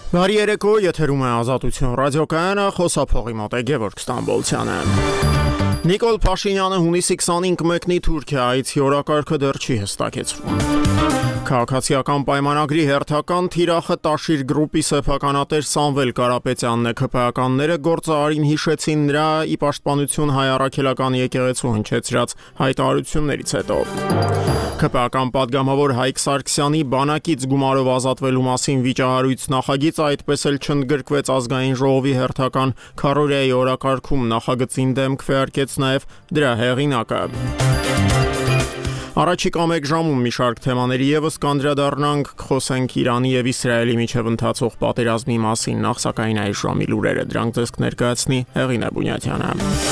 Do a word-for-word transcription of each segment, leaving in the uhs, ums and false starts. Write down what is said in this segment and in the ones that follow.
Բարի երեկո, եթերում է Ազատություն ռադիոկայանը, խոսափողի մոտ է Գևորգ Ստամբոլցյանը։ Նիկոլ Փաշինյանը հունիսի քսանինը կմեկնի Թուրքիայից, օրակարգը դեռ չի հստակեցվում։ Քաղաքացիական պայմանագրի հերթական թիրախը Տաշիր գրուպի սեփականատեր Սամվել Կարապետյանն է, ՔՓԱ-ականները գործարարին հիշեցին նրա ի պաշտպանություն հայ առաքելական եկեղեցու հնչեցրած հայտարարություններից հետո։ ՔՓԱ-ական падգամավոր Հայկ Սարգսյանի բանակից գումարով ազատվելու մասին վիճահարույց նախագիծը այդպես էլ չընդգրկվեց ազգային ժողովի հերթական քառօրյայի օրակարգում, նախագծին դեմ քվեարկեց նաև դրա հեղինակը։ Առաջիկա մեկ ժամում մի շարք թեմաների ևս կանդրադառնանք, խոսենք Իրանի եւ Իսրայելի միջև ընթացող պատերազմի մասին, նախ սակայն այս ժամի լուրերը, դրանք ձեզ կներկայացնի Հեղինե Բունյաթյանը։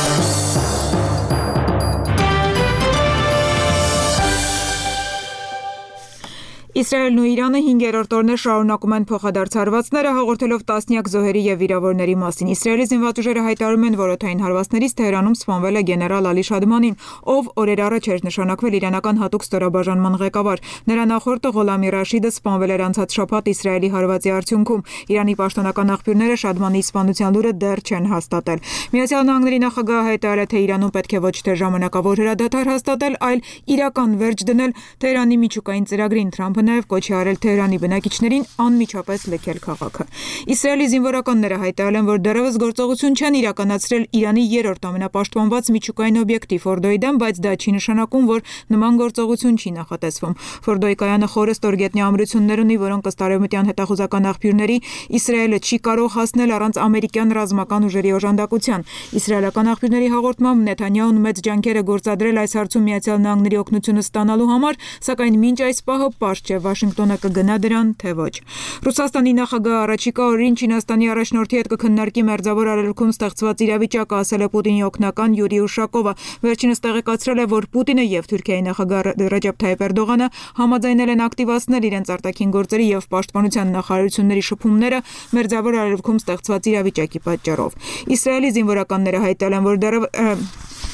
Իսրայելն ու Իրանը հինգերորդ օրն է շարունակում են փոխադարձ հարվածները, հաղորդելով տասնյակ զոհերի եւ վիրավորների մասին։ Իսրայելի զինված ուժերը հայտարարում են, որ օդային հարվածներից Թեհրանում սպանվել է գեներալ Ալի Շադմանին, ով օրեր առաջ էր նշանակվել իրանական հատուկ ստորաբաժանման ղեկավար։ Նրա նախորդը Ղոլամի Ռաշիդը սպանվել էր անցած շաբաթ Իսրայելի հարվածի արդյունքում։ Իրանի պաշտոնական աղբյուրները Շադմանի սպանության լուրը դեռ չեն հաստատել։ Միացյալ Նահանգների նախագահը հայտարարել է, թե Իրանում պետք է ոչ թե ժամանակավոր հրադադար հաստատել, այլ իրական վերջ դնել Թեհրանի միջուկային ծրագրին։ Թրամփը նաև կոչ է արել Թեհրանի բնակիչներին անմիջապես լքել քաղաքը։ Իսրայելի զինվորականները հայտարարել են, որ դեռևս գործողություն չեն իրականացրել Իրանի երրորդ ամենապաշտպանված միջուկային օբյեկտի Ֆորդոյի դեմ, բայց դա չի նշանակում, որ նման գործողություն չի նախատեսվում։ Ֆորդոյի կայանը խորը ստորգետնյա ամրություններ ունի, որոնք ըստ արևմտյան հետախուզական աղբյուրների Իսրայելը չի կարող հասնել առանց ամերիկյան ռազմական ուժերի օժանդակության։ Իսրայելական աղբյուրների հաղորդմամբ Նեթանյահուն մեծ ջանքեր է գործադրել այս հարցում Միացյալ Նահանգների օգնությունը ստանալու համար, սակայն մինչ այս պահը պարզ չէ Վաշինգտոնը կգնա դրան, թե ոչ։ Ռուսաստանի նախագահը առաջիկա օրերին Չինաստանի առաջնորդի հետ կքննարկի Մերձավոր Արևելքում ստեղծված իրավիճակը, ասել է Պուտինի օգնական Յուրի Ուշակովը։ Վերջինս տեղեկացրել է, որ Պուտինը եւ Թուրքիայի նախագահ Ռեջեփ Թայիփ Էրդողանը համաձայնել են ակտիվացնել իրենց արտաքին գործերի եւ պաշտպանության նախարարությունների շփումները Մերձավոր Արևելքում ստեղծված իրավիճակի պատճառով։ Իսրայելի զինվորականները հայտարարել են, որ դեռ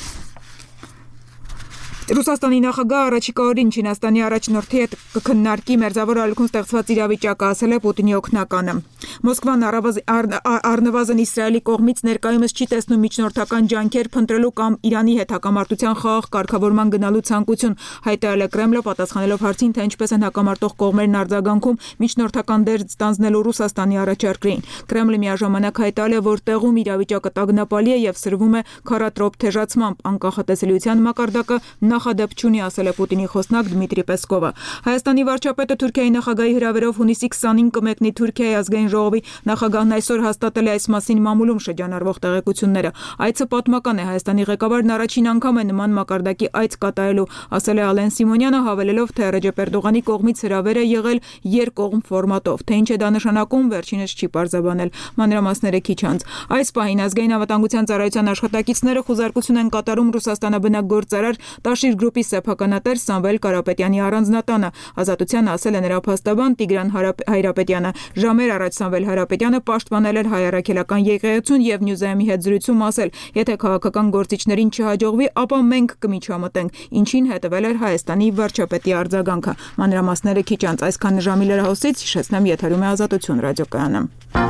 Ռուսաստանի նախագահը առաջիկա օրերին Չինաստանի առաջնորդի հետ կքննարկի Մերձավոր Արևելքում ստեղծված իրավիճակը, ասել է Պուտինի օգնականը։ Մոսկվան առնվազն Իսրայելի կողմից ներկայումս չի տեսնում միջնորդական ջանքեր փնտրելու կամ Իրանի հետ հակամարտության խաղաղ կարգավորման գնալու ցանկություն, հայտարարել է Կրեմլը, պատասխանելով հարցին, թե ինչպես են հակամարտող կողմերն արձագանքում միջնորդական դեր ստանձնելու Ռուսաստանի առաջարկներին։ Կրեմլը միաժամանակ հայտարարել է, որ տեղում իրավիճակը տագնապալի է եւ սրվում է քարատրոպ թեժացմամբ, անկախատեսելիության մակարդակը նախադեպ չունի, ասել է Պուտինի խոսնակ Դմիտրի Պեսկովը։ Հայաստանի վարչապետը Թուրքիայի նախագահի հրավերով հունիսի քսանինը կմեկնի Թուրքիայի ազգային ժողովի, նախագահն այսօր հաստատել է այս մասին մամուլում շրջանառվող տեղեկությունները։ Այցը պատմական է, Հայաստանի ղեկավարն առաջին անգամ է նման մակարդակի այց կատարելու, ասել է Ալեն Սիմոնյանը, հավելելով, թե Ռեջեփ Էրդողանի կողմից հրավեր է եղել երկկողմ ֆորմատով, թե ինչ է դա նշանակում, վերջինս չի պարզաբանել, մանրամասները քիչ անց։ Այս պահին ազգային անվտանգության ծառայության աշխատակիցները խուզարկություն են կատարում Ռուսաստանաբնակ գործարար Տաշիր գրուպի սեփականատեր Սամվել Կարապետյանի առանձնատանը։ Ազատության ասել է նրա փաստաբան Տիգրան Հայրապետյանը։ Ժամեր առաջ Սամվել Հայրապետյանը պաշտպանել էր հայ առաքելական եկեղեցուն եւ Նյուզայմի հետ զրույցում ասել, եթե քաղաքական գործիչներին չհաջողվի, ապա մենք կմիջամտենք, ինչին հետևել էր Հայաստանի վարչապետի արձագանքը։ Մանրամասները քիչ անց, այսքան ժամի լրահոսից հիշեցնեմ, եթերում է Ազատություն ռադիոկայանը։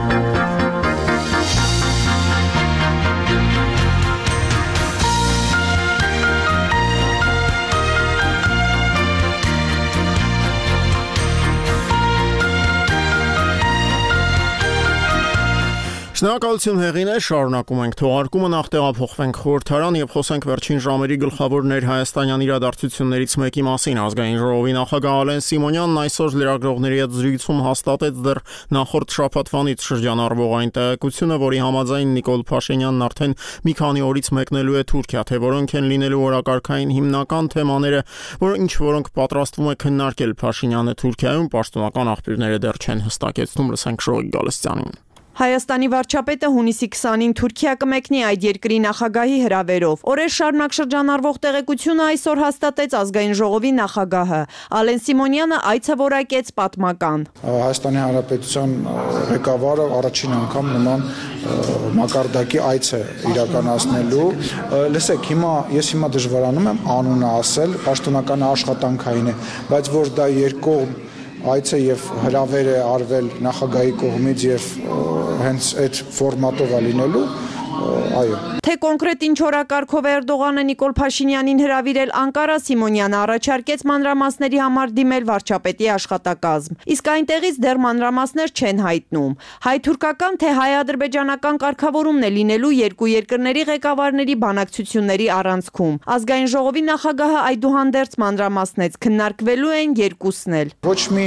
Շնորհակալություն Հեղինե, շարունակում ենք թողարկումը, նախ տեղափոխվենք խորհրդարան եւ խոսենք վերջին ժամերի գլխավոր ներհայաստանյան իրադարձություններից մեկի մասին։ Ազգային ժողովի նախագահ Ալեն Սիմոնյանն այսօր լրագրողների հետ զրույցում հաստատեց դեռ նախորդ շաբաթվանից շրջանառվող այն տեղեկությունը, որի համաձայն Նիկոլ Փաշինյանն արդեն մի քանի օրից մեկնելու է Թուրքիա, թե որոնք են լինելու օրակարգային հիմնական թեմաները, որ ինչ որոնք պատրաստվում է քննարկել Փաշինյանը Թուրքիայում, պաշտոնական աղբյուրները դեռ չեն հստակեցնում, լսենք Շողիկ Գալստյանին։ Հայաստանի վարչապետը հունիսի քսանինը Թուրքիա կմեկնի այդ երկրի նախագահի հրավերով։ Օրեր շարունակ շրջանառվող տեղեկությունը այսօր հաստատեց ազգային ժողովի նախագահը։ Ալեն Սիմոնյանը այցը որակեց պատմական։ Հայաստանի Հանրապետության ղեկավարը առաջին անգամ նման մակարդակի այց է իրականացնելու։ Լսեք, հիմա ես հիմա դժվարանում եմ անունը ասել, պաշտոնական աշխատանքային է, բայց որ դա երկկողմ այց է եւ հրավեր է արվել նախագահի կողմից եւ հենց այդ ֆորմատով է լինելու, այո։ Թե կոնկրետ ինչ օրակարգով Էրդողանը Նիկոլ Փաշինյանին հրավիրել Անկարա, Սիմոնյանը առաջարկեց մանրամասների համար դիմել վարչապետի աշխատակազմ։ Իսկ այնտեղից դեռ մանրամասներ չեն հայտնում։ Հայ-թուրքական թե հայ-ադրբեջանական կարգավորումն է լինելու երկու երկրների ղեկավարների բանակցությունների առանցքում։ Ազգային ժողովի նախագահը այդուհանդերձ մանրամասնեց, քննարկվելու են երկուսն էլ։ Ոչ մի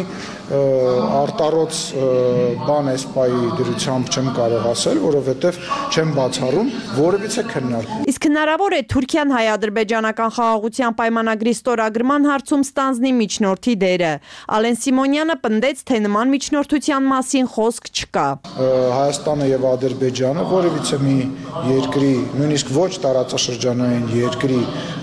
արտարոց բան էսպայի դրությամբ չեմ կարող ասել, որովհետև չեմ բացառում որևիցե քննարկում։ Իսկ հնարավոր է Թուրքիան հայ-ադրբեջանական խաղաղության պայմանագրի ստորագրման հարցում ստանձնի միջնորդի դերը։ Ալեն Սիմոնյանը պնդեց, թե նման միջնորդության մասին խոսք չկա։ Հայաստանը եւ Ադրբեջանը որևիցե մի երկրի, նույնիսկ ոչ տարածաշրջանային երկրի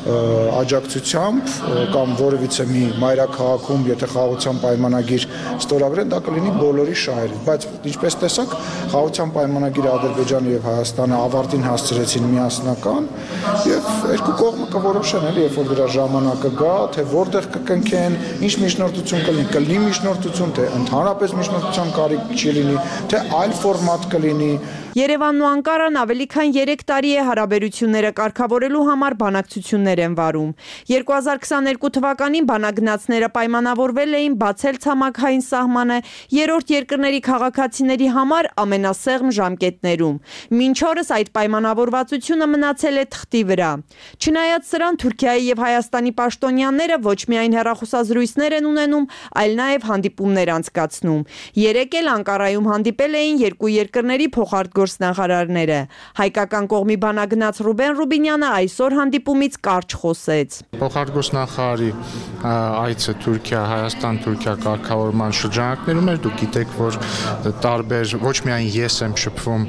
աջակցությամբ կամ որևիցե մի մայրաքաղաքում, եթե խաղաղության պայմանագիր ստորագրեն, դա կլինի բոլորի շահերից, բայց ինչպես տեսակ, խաղաղության պայմանագիրը Ադրբեջանը եւ Հայաստանը ավարտին հասցրեցին միասնական եւ երկու կողմը կորոշեն, էլի, երբ որ դրա ժամանակը գա, թե որտեղ կկնքեն, ինչ միջնորդություն կլինի, կլինի միջնորդություն, թե ընդհանրապես միջնորդության կարիք չի լինի, թե այլ ֆորմատ կլինի։ Երևանն ու Անկարան ավելի քան երեք տարի է հարաբերությունները կարգավորելու համար բանակցություններ են վարում։ երկու հազար քսաներկու թվականին բանագնացները պայմանավորվել էին բացել ցամաքային սահմանը երրորդ երկրների քաղաքացիների համար ամենասեղմ ժամկետներում։ Մինչ օրս այդ պայմանավորվածությունը մնացել է թղթի վրա։ Չնայած սրան, Թուրքիայի եւ Հայաստանի պաշտոնյաները ոչ միայն հեռախոսազրույցներ են ունենում, այլ նաեւ հանդիպումներ անցկացնում։ Երեկ էլ Անկարայում հանդիպել էին երկու երկրների փոխարտգործնախարարները։ Հայկական կողմի բանագնաց Ռուբեն Ռուբինյանը այսօր հանդիպումից կարճ խոսեց։ Փոխարտգործնախարարի այցը Թուրքիա, Հայաստան-Թուրքիա կարգավորման շրջանակներում էր, դուք գիտեք, որ տարբեր ոչ միայն ես եմ շփվում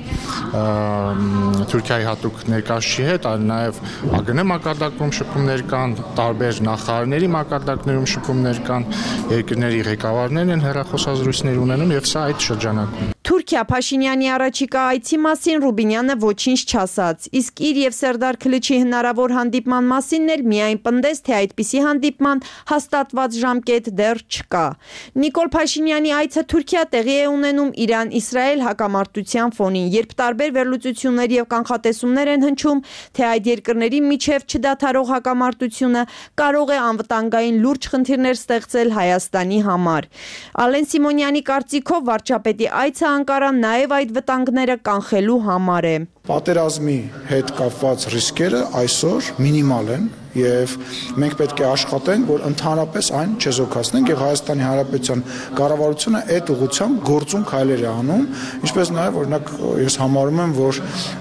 Թուրքիայի հատուկ ներկայացուցիչի հետ, այլ նաև ԱԳՆ մակարդակում շփումներ կան, տարբեր նախարարների մակարդակներում շփումներ կան, երկրների ղեկավարներն են հեռախոսազրույցներ ունենում եւ սա այդ շրջանակում։ Թուրքիա Փաշինյանի առաջիկա այցի մասին Ռուբինյանը ոչինչ չասաց, իսկ իր եւ Սերդար Քլիչի հնարավոր հանդիպման մասին էլ միայն պնդեց, թե այդպիսի հանդիպման հաստատված ժամկետ դեռ չկա։ Նիկոլ Փաշինյանի այցը Թուրքիա տեղի է ունենում Իրան-Իսրայել հակամարտության ֆոնին, երբ տարբեր վերլուծություններ եւ կանխատեսումներ են հնչում, թե այդ երկրների միջև չդադարող հակամարտությունը կարող է անվտանգային լուրջ խնդիրներ ստեղծել Հայաստանի համար։ Ալեն Սիմոնյանի կարծիքով վարչապետի այցը Անկարան նաև այդ վտանգները կանխելու համար է։ Պատերազմի հետ կապված ռիսկերը այսօր մինիմալ են եւ մենք պետք է աշխատենք, որ ընդհանրապես այն չեզոքացնենք եւ Հայաստանի Հանրապետության կառավարությունը այդ ուղղությամբ գործուն քայլեր է անում, ինչպես նաեւ օրինակ ես համարում եմ, որ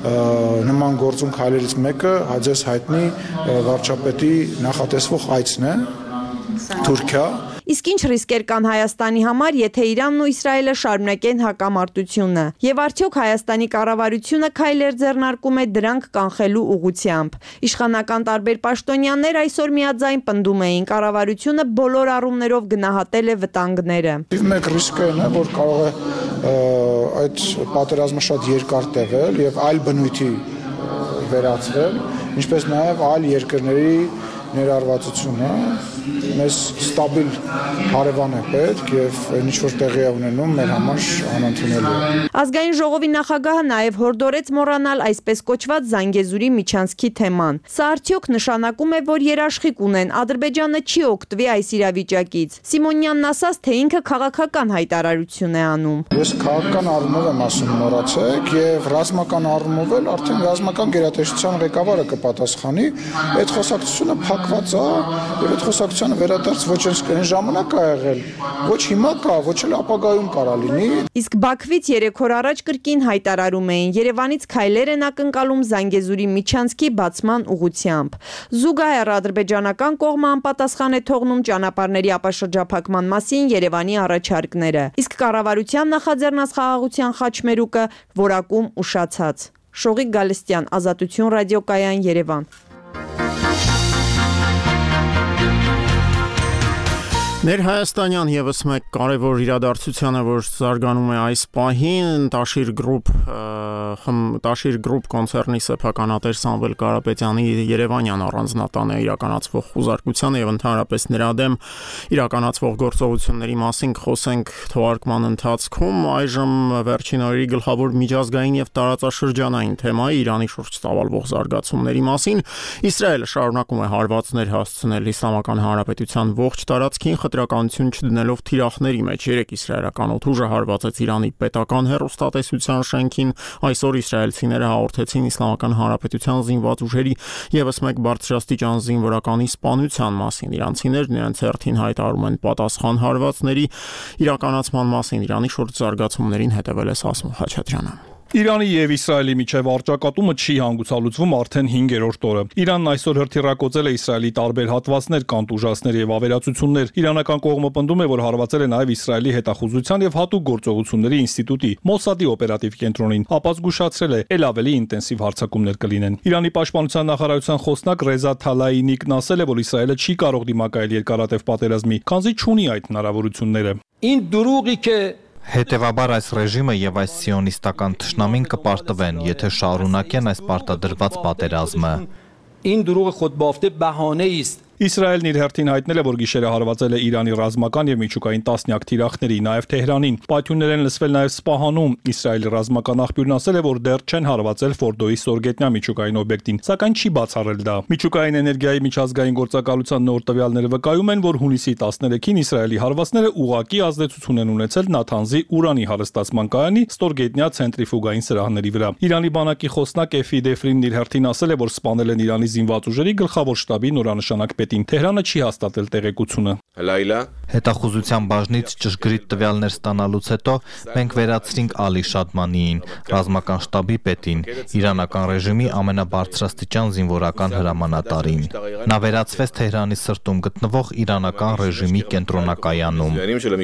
նման գործուն քայլերից մեկը հաջես հայտնի վարչապետի նախատեսվող այցն է Թուրքիա։ Իսկ ինչ ռիսկեր կան Հայաստանի համար, եթե Իրանն ու Իսրայելը շարունակեն հակամարտությունը, եւ արդյոք Հայաստանի կառավարությունը քայլեր ձեռնարկում է դրանք կանխելու ուղղությամբ։ Իշխանական տարբեր պաշտոնյաներ այսօր միաձայն պնդում էին, կառավարությունը բոլոր առումներով գնահատել է վտանգները։ Մեկ ռիսկը այն է, որ կարող է այդ պատերազմը շատ երկար տևել եւ այլ բնույթի վերածվել, ինչպես նաեւ այլ երկրների ներառվածությունը մեզ ստաբիլ հարևան է պետք եւ ինչ որ տեղի է ունենում մեր համար անընդունելի է։ Ազգային ժողովի նախագահը նաեւ հորդորեց մոռանալ այսպես կոչված Զանգեզուրի միջանցքի թեման։ Սա արդյոք նշանակում է, որ երաշխիք ունեն Ադրբեջանը չի օգտվի այս իրավիճակից։ Սիմոնյանն ասաց, թե ինքը քաղաքական հայտարարություն է անում։ Ես քաղաքական առումով եմ ասում մոռացեք եւ ռազմական առումով էլ արդեն ռազմական գերատեսչության ղեկավարը կպատասխանի։ Այդ խոսակցությունը փակված է եւ այդ խոսակցությունը վերադարձ ոչ այն ժամանակ է եղել, ոչ հիմա կա, ոչ էլ ապագայում կարա լինի։ Իսկ Բաքվից երեք օր առաջ կրկին հայտարարում էին, Երևանից քայլեր են ակնկալում Զանգեզուրի միջանցքի բացման ուղղությամբ։ Զուգահեռ ադրբեջանական կողմը անպատասխան է թողնում ճանապարհների ապաշրջափակման մասին Երևանի առաջարկները։ Իսկ կառավարության նախաձեռնած խաղաղության խաչմերուկը որակում ուշացած։ Շողիկ Գալստյան, Ազատություն ռադիոկայան, Երևան։ Ներհայաստանյան եւս մեկ կարևոր իրադարձություն է, որ զարգանում է այս պահին, Տաշիր գրուպ Տաշիր գրուպ կոնցեռնի սեփականատեր Սամվել Կարապետյանի Երևանյան առանձնատանը իրականացվող խուզարկության եւ ընդհանրապես նրա դեմ իրականացվող գործողությունների մասին խոսենք թողարկման ընթացքում։ Այժմ վերջին օրերի գլխավոր միջազգային եւ տարածաշրջանային թեմայի Իրանի շուրջ ծավալվող զարգացումների մասին։ Իսրայելը շարունակում է հարվածներ հասցնել Իսլամական Հանրապետության ողջ տարածքին խտրականություն չդնելով թիրախների մեջ։ Երեք իսրայելական օդուժը հարվածեց Իրանի պետական հեռուստատեսության շենքին։ Այսօր իսրայելցիները հաղորդեցին Իսլամական Հանրապետության զինված ուժերի եւս մեկ բարձրաստիճան զինվորականի սպանության մասին։ Իրանցիներն իրենց հերթին հայտարարում են պատասխան հարվածների իրականացման մասին։ Իրանի շուրջ զարգացումներին հետևել է Ասմու Խաչատրյանը։ Իրանի եւ Իսրայելի միջև առճակատումը չի հանգուցալուծվում արդեն հինգերորդ օրը։ Իրանն այսօր հրթիռակոծել է Իսրայելի տարբեր հատվածներ, կանտուժասներ եւ ավերածություններ։ Իրանական կողմը պնդում է, որ հարվածել է նաեւ Իսրայելի հետախուզության եւ հատուկ գործողությունների ինստիտուտի Մոսադի օպերատիվ կենտրոնին, ապա զգուշացրել է, ել ավելի ինտենսիվ հարձակումներ կլինեն։ Իրանի պաշտպանության նախարարության խոսնակ Ռեզա Թալայինիկն ասել է, որ Իսրայելը չի կարող դիմակայել երկարատև պատերազմի, քանզի չունի այդ հնարավորությունները։ Ին դուրուղի կե Հետևաբար այս ռեժիմը եւ այս սիոնիստական թշնամին կպարտվեն, եթե շարունակեն այս պարտադրված պատերազմը։ Ին դուրուղը խոդբաֆտե բահանե ist։ Իսրայելն իր հերթին հայտնել է, որ գիշերը հարվածել է Իրանի ռազմական եւ միջուկային տասնյակ թիրախների, նաեւ Թեհրանին։ Պայթյուններ են լսվել նաեւ Սպահանում։ Իսրայելի ռազմական աղբյուրն ասել է, որ դեռ չեն հարվածել Ֆորդոյի Սորգետնյա միջուկային օբյեկտին, սակայն չի բացառել դա։ Միջուկային էներգիայի միջազգային գործակալության նոր տվյալները վկայում են, որ հունիսի տասներեքին Իսրայելի հարվածները ուղղակի ազդեցություն են ունեցել Նաթանզի ուրանի հարստացման կայանի Ստորգետնյա ցենտրիֆուգային սրահների վրա։ Իրանի բանակի խոսնակ Էֆի Դեֆրինն իր հերթին ասել է, որ սպանել են Իրանի զինված ուժերի գլխավոր շտաբի նորանշանակ Թեհրանը չի հաստատել տեղեկությունը։ Հետախուզության բաժնից ճշգրիտ տվյալներ ստանալուց հետո մենք վերացրինք Ալի Շադմանիին, ռազմական շտաբի պետին, իրանական ռեժիմի ամենաբարձրաստիճան զինվորական հրամանատարին։ Նա վերացվեց Թեհրանի սրտում գտնվող իրանական ռեժիմի կենտրոնակայանում։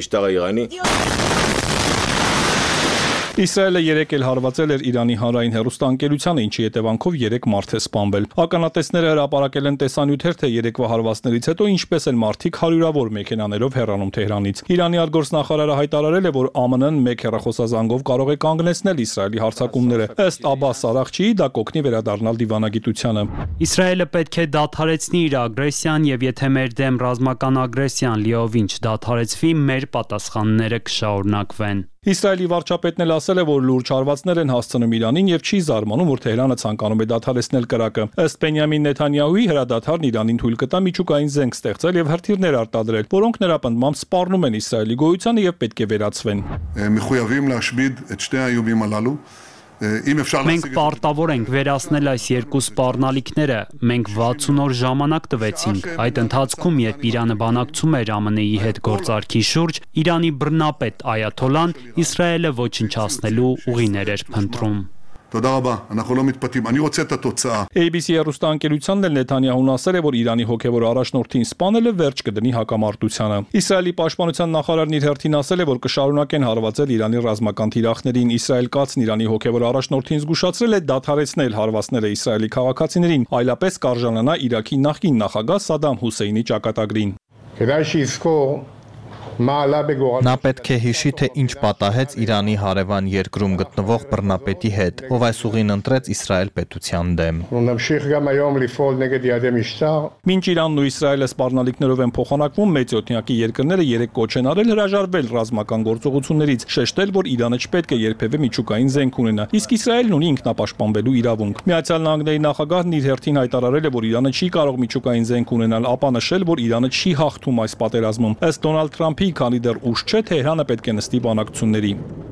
Իսրայելը երեք էլ հարվածել էր Իրանի հանրային հեռուստաընկերությանը, ինչի հետևանքով երեք մարդ է սպանվել։ Ականատեսները հրապարակել են տեսանյութեր, թե երեկվա հարվածներից հետո ինչպես են մարդիկ հարյուրավոր մեքենաներով հեռանում Թեհրանից։ Իրանի արտգործնախարարը հայտարարել է, որ ԱՄՆ-ն մեկ հեռախոսազանգով կարող է կանգնեցնել Իսրայելի հարձակումները։ Ըստ Աբբաս Արաղչիի դա կօգնի վերադառնալ դիվանագիտությանը։ Իսրայելը պետք է դադարեցնի իր ագրեսիան եւ եթե մեր դեմ ռազմական ագրեսիան լիովին չդադարեցվի, մեր պատասխանները կշարունակվեն։ Իսրայելի վարչապետն էլ ասել է, որ լուրջ հարվածներ են հասցնում Իրանին եւ չի զարմանում, որ Թեհրանը ցանկանում է դադարեցնել կրակը։ Ըստ Բենյամին Նեթանյահուի հրադադարն Իրանին թույլ կտա միջուկային զենք ստեղծել եւ հրթիռներ արտադրել, որոնք նրա պնդմամբ սպառնում են Իսրայելի գոյությանը եւ պետք է վերացվեն։ Մենք պարտավոր ենք վերացնել այս երկու սպառնալիքները։ Մենք վաթսուն օր ժամանակ տվեցինք։ Այդ ընթացքում, երբ Իրանը բանակցում էր ԱՄՆ-ի հետ գործարքի շուրջ, Իրանի բռնապետ Այաթոլան Իսրայելը ոչնչացնելու ուղիներ էր փնտրում։ A B C հեռուստաընկերությանն էլ Նեթանյահուն ասել է, որ Իրանի հոգևոր առաջնորդին սպանելը վերջ կդնի հակամարտությանը։ Իսրայելի պաշտպանության նախարարն իր հերթին ասել է, որ կշարունակեն հարվածել Իրանի ռազմական թիրախներին։ Իսրայել կացն Իրանի հոգևոր առաջնորդին զգուշացրել է դադարեցնել հարվածները Իսրայելի քաղաքացիներին, այլապես կարժանանա Իրաքի նախկին նախագահ Սադամ Հուսեյնի ճակատագրին։ Նա պետք է հիշի, թե ինչ պատահեց Իրանի հարևան երկրում գտնվող բռնապետի հետ, ով այս ուղին ընտրեց Իսրայել պետության դեմ։ Մինչ Իրանն ու Իսրայելը սպառնալիքներով են փոխանակվում, մեծօդնյակի երկրները երեք կոչ են արել հրաժարվել ռազմական գործողություններից, շեշտել, որ Իրանը չպետք է երբևէ միջուկային զենք ունենա, իսկ Իսրայելն ունի ինքնապաշտպանվելու իրավունք։ Միացյալ Նահանգների նախագահն իր հերթին հայտարարել է, որ Իրանը չի կարող միջուկային զենք ունենալ, ապա նշել, որ Իրանը չի հաղթում այս պատերազմում։ Ըստ Դոնալդ Թրամփի, քանի դեռ ուշ չէ, Թեհրանը պետք է նստի բանակցությունների։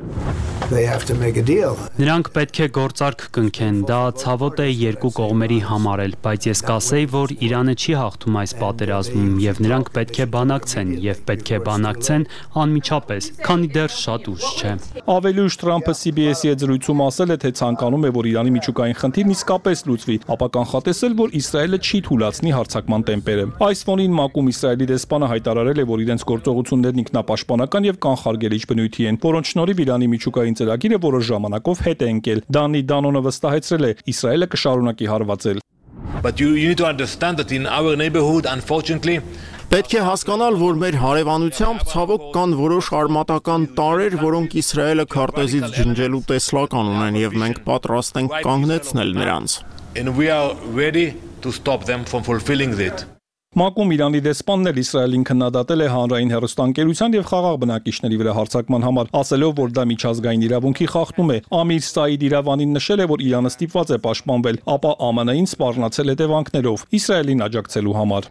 Նրանք պետք է գործարք կնքեն, դա ցավոտ է երկու կողմերի համար էլ, բայց ես կասեի, որ Իրանը չի հաղթում այս պատերազմում եւ նրանք պետք է բանակցեն եւ պետք է բանակցեն անմիջապես, քանի դեռ շատ ուշ չէ։ Ավելի ուշ Թրամփը C B S-ի հետ զրույցում ասել է, թե ցանկանում է, որ Իրանի միջուկային խնդիրն իսկապես լուծվի, ապա կանխատեսել, որ Իսրայելը չի թույլատնի հարձակման տեմպերը։ Այս ֆոնին ՄԱԿ-ում Իսրայելի դեսպանը հայտարարել է, որ իրենց գործողություններն ինքնապաշտպանական եւ կանխարգելիչ բնույթի են, որոնց շնորհիվ Իրանի միջուկային ծրագիրը որոշ ժամանակով հետ է ընկել։ Դանի Դանոնը վստահեցրել է, Իսրայելը կշարունակի հարվածել։ But you, you need to understand that in our neighborhood, unfortunately, Պետք է հասկանալ, որ մեր հարևանությամբ ցավոք կան որոշ արմատական տարրեր, որոնք Իսրայելը քարտեզից ջնջելու տեսլական ունեն եւ մենք պատրաստ ենք կանգնեցնել նրանց։ And we are ready to stop them from fulfilling it. ՄԱԿ-ում Իրանի դեսպանն էլ Իսրայելին քննադատել է հանրային հեռուստաընկերության եւ խաղաղ բնակիչների վրա հարձակման համար, ասելով, որ դա միջազգային իրավունքի խախտում է։ Ամիր Սաիդ Իրավանին նշել է, որ Իրանը ստիպված է պաշտպանվել, ապա ԱՄՆ-ին սպառնացել հետևանքներով Իսրայելին աջակցելու համար։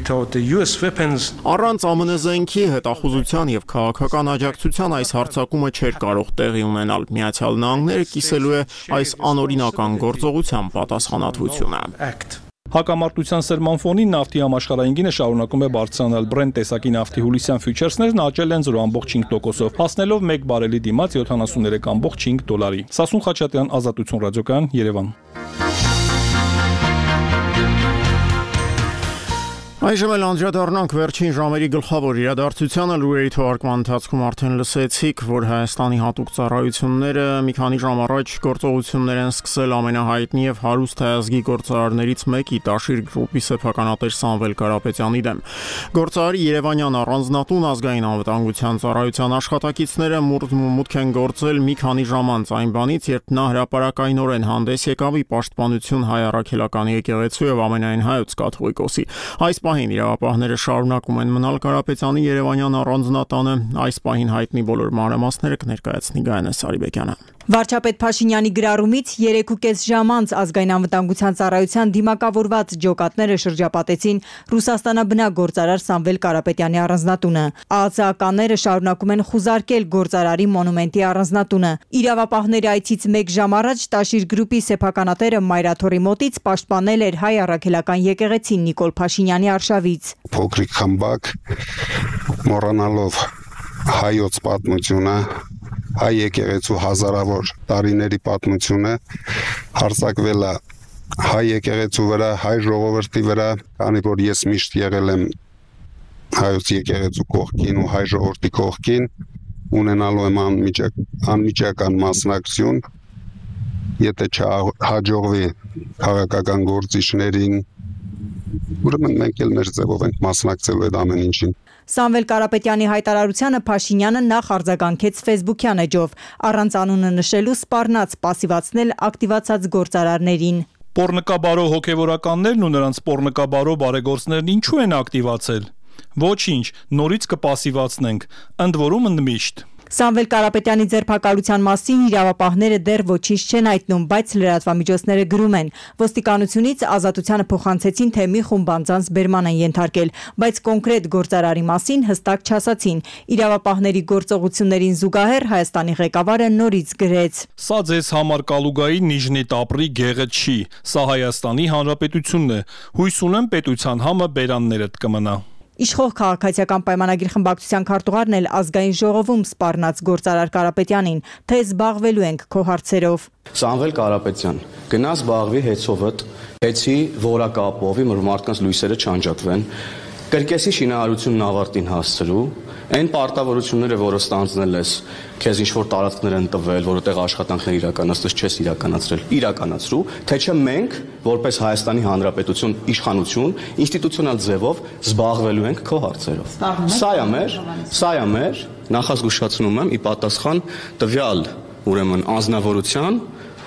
Առանց ԱՄՆ զենքի, հետախուզության եւ քաղաքական աջակցության այս հարձակումը չէր կարող տեղի ունենալ։ Միացյալ Նահանգները կիսելու է այս անօրինական գործողության պատասխանատվությունը։ Հակամարտության սրման ֆոնին նավթի համաշխարհային գինը շարունակում է բարձրանալ։ Brent տեսակի նավթի հուլիսյան ֆյուչերսներն աճել են զրո կόμμα հինգ տոկոսով, հասնելով մեկ բարելի դիմաց յոթանասուններեք կόμма հինգ դոլարի։ Սասուն Խաչատրյան, Ազատություն ռադիոկայան, Երևան։ Այժմ էլ անդրադառնանք վերջին ժամերի գլխավոր իրադարձությանը։ Լուրերի թողարկման ընթացքում արդեն լսեցիք, որ Հայաստանի հատուկ ծառայությունները մի քանի ժամ առաջ գործողություններ են սկսել ամենահայտնի եւ հարուստ հայազգի գործարարներից մեկի Տաշիր գրուպի սեփականատեր Սամվել Կարապետյանի դեմ։ Գործարարի Երևանյան առանձնատուն ազգային անվտանգության ծառայության աշխատակիցները մուտք են գործել մի քանի ժամ անց այն բանից, երբ նա հրապարակայնորեն հանդես եկավ ի պաշտպանություն հայ առաքելական եկեղեցու եւ ամենայն հայոց կաթողիկոսի։ Այս պահին իրավապահները շարունակում են մնալ Կարապետյանի Երևանյան առանձնատանը։ Այս պահին հայտնի բոլոր մանրամասները կներկայացնի Գայանե Սարիբեկյանը։ Վարչապետ Փաշինյանի գրառումից երեք ու կես ժամ անց ազգային անվտանգության ծառայության դիմակավորված ջոկատները շրջապատեցին Ռուսաստանաբնակ գործարար Սամվել Կարապետյանի առանձնատունը։ ԱԱԾ-ականները շարունակում են խուզարկել գործարարի մոնումենտի առանձնատունը։ Իրավապահների այցից մեկ ժամ առաջ Տաշիր գրուպի սեփականատերը Մայրաթորի մոտից պաշտպանել էր հայ առաքելական եկեղեցին Նիկոլ Փաշինյանի արշավից։ Փոքրիկ խմբակ մոռանալով հայոց պատմությունը, հայ եկեղեցու հազարավոր տարիների պատմությունը հարձակվել է հայ եկեղեցու վրա, հայ ժողովրդի վրա, քանի որ ես միշտ եղել եմ հայոց եկեղեցու կողքին ու հայ ժողովրդի կողքին, ունենալու եմ անմիջակ, անմիջական մասնակցություն, եթե չհաջողվի քաղաքական գործիչներին, ուրեմն մենք էլ մեր ձևով ենք մասնակցելու այդ ամեն ինչին։ Սամվել Կարապետյանի հայտարարությանը Փաշինյանը նախ արձագանքեց Facebook-յան էջով, առանց անունը նշելու սպառնաց պասիվացնել ակտիվացած գործարարներին։ Պոռնկաբարո հոգևորականներն ու նրանց պոռնկաբարո բարեգործներն ինչու են ակտիվացել։ Ոչինչ, նորից կպասիվացնենք, ընդ որում ընդմիշտ։ Սամվել Կարապետյանի ձերբակալության մասին իրավապահները դեռ ոչինչ չեն հայտնում, բայց լրատվամիջոցները գրում են։ Ոստիկանությունից Ազատությանը փոխանցեցին, թե մի խումբ անձանց բերման են ենթարկել, բայց կոնկրետ գործարարի մասին հստակ չասացին։ Իրավապահների գործողություններին զուգահեռ Հայաստանի ղեկավարը նորից գրեց. Սա ձեզ համար Կալուգայի Նիժնի Տապրի գեղը չի, սա Հայաստանի Հանրապետությունն է։ Հույս ունեմ պետության համը բերաններդ կմնա։ Իշխող քաղաքացիական պայմանագիր խմբակցության քարտուղարն էլ ազգային ժողովում սպառնաց գործարար Կարապետյանին, թե զբաղվելու ենք քո հարցերով։ Սամվել Կարապետյան, գնա զբաղվի հեծովդ, հեծի որակապով, որ մարդկանց լույսերը չանջատվեն, կրկեսի շինարարությունն ավարտին հասցրու, այն պարտավորությունները, որը ստանձնել ես, քեզ ինչ-որ տարածքներ են տվել, որտեղ աշխատանքներ իրականացրել չես իրականացրել, իրականացրու, թե չէ մենք, որպես Հայաստանի Հանրապետություն իշխանություն, ինստիտուցիոնալ ձևով զբաղվելու ենք քո հարցերով։ Սա է մեր, սա է մեր, նախազգուշացնում եմ ի պատասխան տվյալ, ուրեմն անձնավորության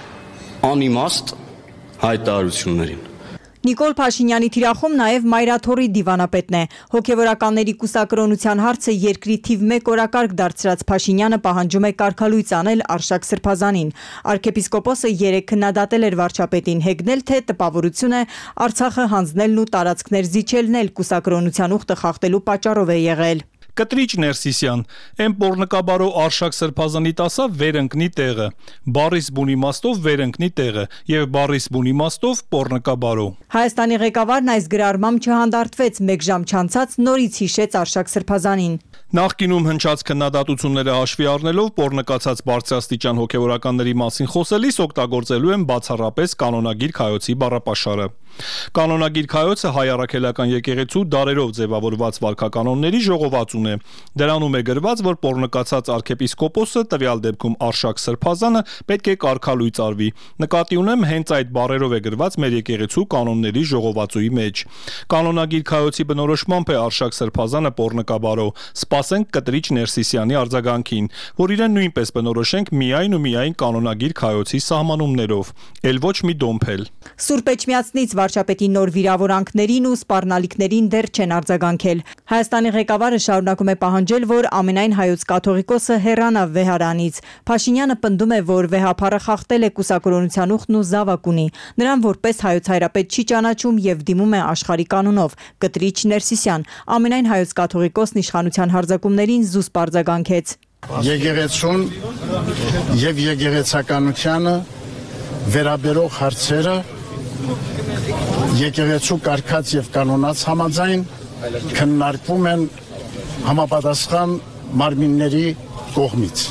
անիմաստ հայտարարություններին։ Նիկոլ Փաշինյանի թիրախում նաև Մայրաթորի դիվանապետն է։ Հոգևորականների կուսակրոնության հարցը երկրի թիվ մեկ օրակարգ դարձրած Փաշինյանը պահանջում է կարգալույծ անել Արշակ Սրբազանին։ Արքեպիսկոպոսը երեկ քննադատել էր վարչապետին, հեգնել, թե տպավորություն է Արցախը հանձնելն ու տարածքներ զիջելն էլ կուսակրոնության ուխտը խախտելու պատճառով է եղել։ Կտրիչ Ներսիսյան, այն պոռնկաբարո Արշակ Սրբազանի տասա վերընկնի տեղը, Բարիս բունի մաստով վերընկնի տեղը եւ Բարիս բունի մաստով պոռնկաբարո։ Հայաստանի ղեկավարն այս գրառմամբ չհանդարտվեց, մեկ ժամ չանցած նորից հիշեց Արշակ Սրբազանին։ Նախկինում հնչած քննադատությունները հաշվի առնելով պոռնկացած բարձրաստիճան հոգևորականների մասին խոսելիս օգտագործելու են բացառապես կանոնագիր Քայոցի բառապաշարը։ Կանոնագիր քայոցը հայ առաքելական եկեղեցու դարերով ձևավորված վարքականոնների ժողովածուն է։ Դրանում է գրված, որ պոռնկացած arczepiskopos-ը տվյալ դեպքում Արշակ Սրբազանը պետք է կարգալույծ արվի։ Նկատի ունեմ հենց այդ բառերով է գրված մեր եկեղեցու կանոնների ժողովածուի մեջ։ Կանոնագիր քայոցի բնորոշմամբ է Արշակ Սրբազանը պոռնկաբարո։ Սպասենք Կտրիչ Ներսիսյանի արձագանքին, որ իրեն նույնպես բնորոշենք միայն ու միայն կանոնագիր քայոցի սահմանումներով, ել ոչ մի դոմփել։ Սուրբ Էջմիածնից վարչապետի նոր վիրավորանքներին ու սպառնալիքներին դեռ չեն արձագանքել։ Հայաստանի ղեկավարը շարունակում է պահանջել, որ ամենայն հայոց կաթողիկոսը հեռանա վեհարանից։ Փաշինյանը պնդում է, որ վեհափառը խախտել է կուսակրոնության ուխտն ու զավակ ունի։ Նրան որպես հայոց հայրապետ չի ճանաչում եւ դիմում է աշխարհի կանոնով։ Կտրիչ Ներսիսյան ամենայն հայոց կաթողիկոսն իշխանության հարձակումներին զուսպ արձագանքեց։ Եկեղեցուն եւ եկեղեցականությանը վերաբերող հարցերը եկեղեցու կարգած եւ կանոնած համաձայն քննարկվում են համապատասխան մարմինների կողմից։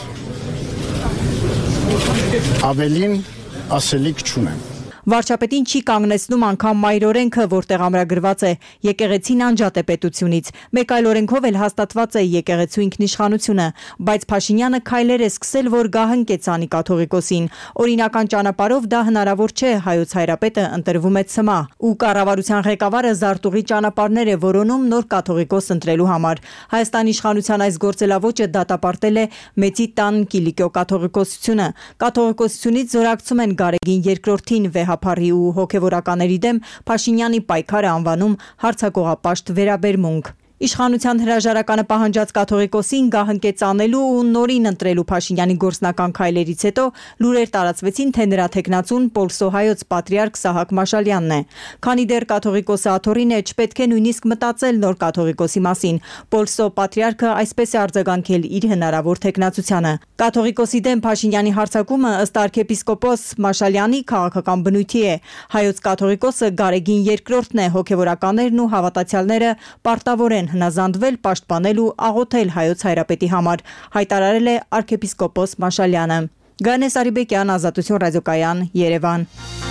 Ավելին ասելիք չունեմ։ Վարչապետին չի կանգնեցնում անգամ մայր օրենքը, որտեղ ամրագրված է եկեղեցին անջատ է պետությունից։ Մեկ այլ օրենքով էլ հաստատված է եկեղեցու ինքնիշխանությունը, բայց Փաշինյանը քայլեր է սկսել, որ գահն կեցանի կաթողիկոսին։ Օրինական ճանապարհով դա հնարավոր չէ, հայոց հայրապետը ընտրվում է ցմահ, ու կառավարության ղեկավարը զարտուղի ճանապարհներ է որոնում նոր կաթողիկոս ընտրելու համար։ Հայաստանի իշխանության այս գործելավոճը դատապարտել է Մեծի տան Կիլիկիո կաթողիկոսությունը։ Կաթողիկոսությունից զորակցում են Գարեգին երկրորդին վեհափառի ու հոգևորականների դեմ Փաշինյանի պայքարը անվանում հարձակողապաշտ վերաբերմունք։ Իշխանության հրաժարականը պահանջած կաթողիկոսին գահընկեց անելու ու նորին ընտրելու Փաշինյանի գործնական քայլերից հետո լուրեր տարածվեցին, թե նրա թեկնածուն Պոլսոհայոց պատրիարք Սահակ Մաշալյանն է։ Քանի դեռ կաթողիկոսը աթոռին է, չպետք է նույնիսկ մտածել նոր կաթողիկոսի մասին։ Պոլսո պատրիարքը այսպես է արձագանքել իր հնարավոր թեկնածությանը։ Կաթողիկոսի դեմ Փաշինյանի հարձակումը ըստ arczepiskopos Մաշալյանի քաղաքական բնույթի է։ Հայոց կաթողիկոսը Գարեգին երկրորդն է, հոգևորականներն ու հավատացյալները պարտավոր են հնազանդվել, պաշտպանել ու աղոթել հայոց հայրապետի համար, հայտարարել է arczepiskopos Մաշալյանը։ Գանես Արիբեկյան, Ազատություն ռադիոկայան, Երևան։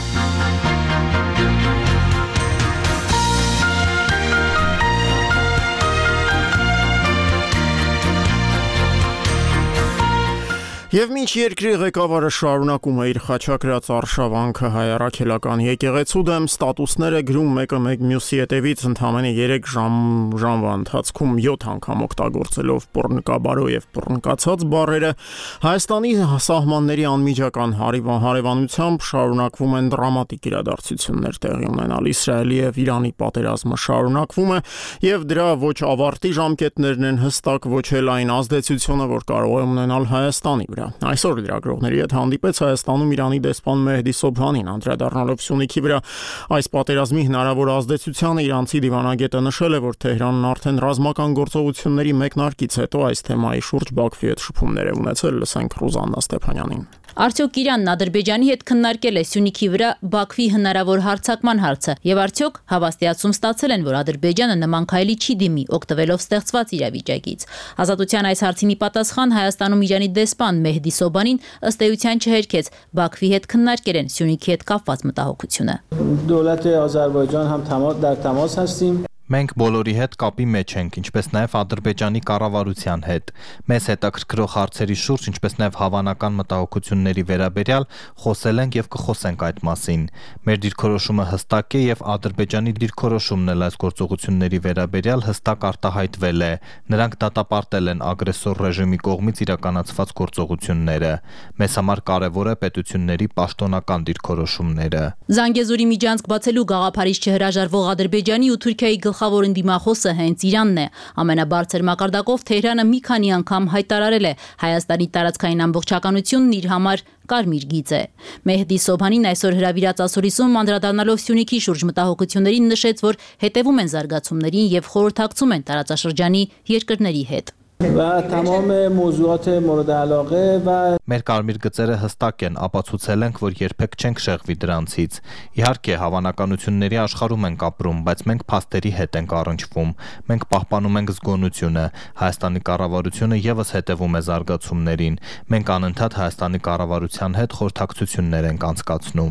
Եվ մինչ երկրի ղեկավարը շարունակում է իր խաչակրած արշավանքը հայ առաքելական եկեղեցու դեմ, ստատուսները գրում մեկը մեկ մյուսի հետևից ընդամենը երեք ժամ ժամվա ընթացքում յոթ անգամ օգտագործելով պոռնկաբարո եւ պոռնկացած բառերը, Հայաստանի սահմանների անմիջական հարևանությամբ շարունակվում են դրամատիկ իրադարձություններ տեղի ունենալ։ Իսրայելի եւ Իրանի պատերազմը շարունակվում է եւ դրա ոչ ավարտի ժամկետներն են հստակ, ոչ էլ այն ազդեցությունը, որ կարող է ունենալ Հայաստանի վրա։ Այսօր լրագրողների հետ հանդիպեց Հայաստանում Իրանի դեսպան Մեհդի Սոբհանին, անդրադառնալով Սյունիքի վրա այս պատերազմի հնարավոր ազդեցությանը իրանցի դիվանագետը նշել է, որ Թեհրանն արդեն ռազմական գործողությունների մեկնարկից հետո այս թեմայի շուրջ Բաքվի հետ շփումներ է ունեցել։ Լսենք Ռուզաննա Ստեփանյանին։ Արդյոք Իրանն Ադրբեջանի հետ քննարկել է Սյունիքի վրա Բաքվի հնարավոր հարձակման հարցը եւ արդյոք հավաստիացում ստացել են, որ Ադրբեջանը նման քայլի չի դիմի, օգտվելով ստեղծված իրավիճակից։ Ազատության այս հարցին ի պատասխան Հայաստանում Իրանի դեսպան Մեհդի Սոբանին ըստ էության չհերքեց Բաքվի հետ քննարկել են Սյունիքի հետ կապված մտահոգությունը։ Դոլատ Ադրբեջան համ թամաս դար թամաս հաստիմ Մենք բոլորի հետ կապի մեջ ենք, ինչպես նաև Ադրբեջանի կառավարության հետ։ Մեզ հետաքրքրող հարցերի շուրջ, ինչպես նաև հավանական մտահոգությունների վերաբերյալ խոսել ենք եւ կխոսենք այդ մասին։ Մեր դիրքորոշումը հստակ է եւ Ադրբեջանի դիրքորոշումն էլ այս գործողությունների վերաբերյալ հստակ արտահայտվել է։ Նրանք դատապարտել են ագրեսոր ռեժիմի կողմից իրականացված գործողությունները։ Մեզ համար կարևոր է պետությունների պաշտոնական դիրքորոշումները։ Զանգեզուրի միջանցք բացելու գաղափարից չհրաժարվող Ադրբեջանի ու Թուրքիայի գլխավոր ընդդիմախոսը հենց Իրանն է։ Ամենաբարձր մակարդակով Թեհրանը մի քանի անգամ հայտարարել է Հայաստանի տարածքային ամբողջականությունն իր համար կարմիր գիծ է։ Մեհդի Սոբհանին այսօր հրավիրած ասորիսում անդրադառնալով Սյունիքի շուրջ մտահոգություններին նշեց, որ հետևում են զարգացումներին եւ խորհրդակցում են տարածաշրջանի երկրների հետ։ و تمام موضوعات مورد علاقه و Մեր կարմիր գծերը հստակ են, ապացուցել ենք, որ երբեք չենք շեղվի դրանցից։ Իհարկե, հավանականությունների աշխարհում ենք ապրում, բայց մենք փաստերի հետ ենք առնչվում։ Մենք պահպանում ենք զգոնությունը։ Հայաստանի կառավարությունը եւս հետևում է զարգացումներին։ Մենք անընդհատ Հայաստանի կառավարության հետ խորհրդակցություններ ենք անցկացնում։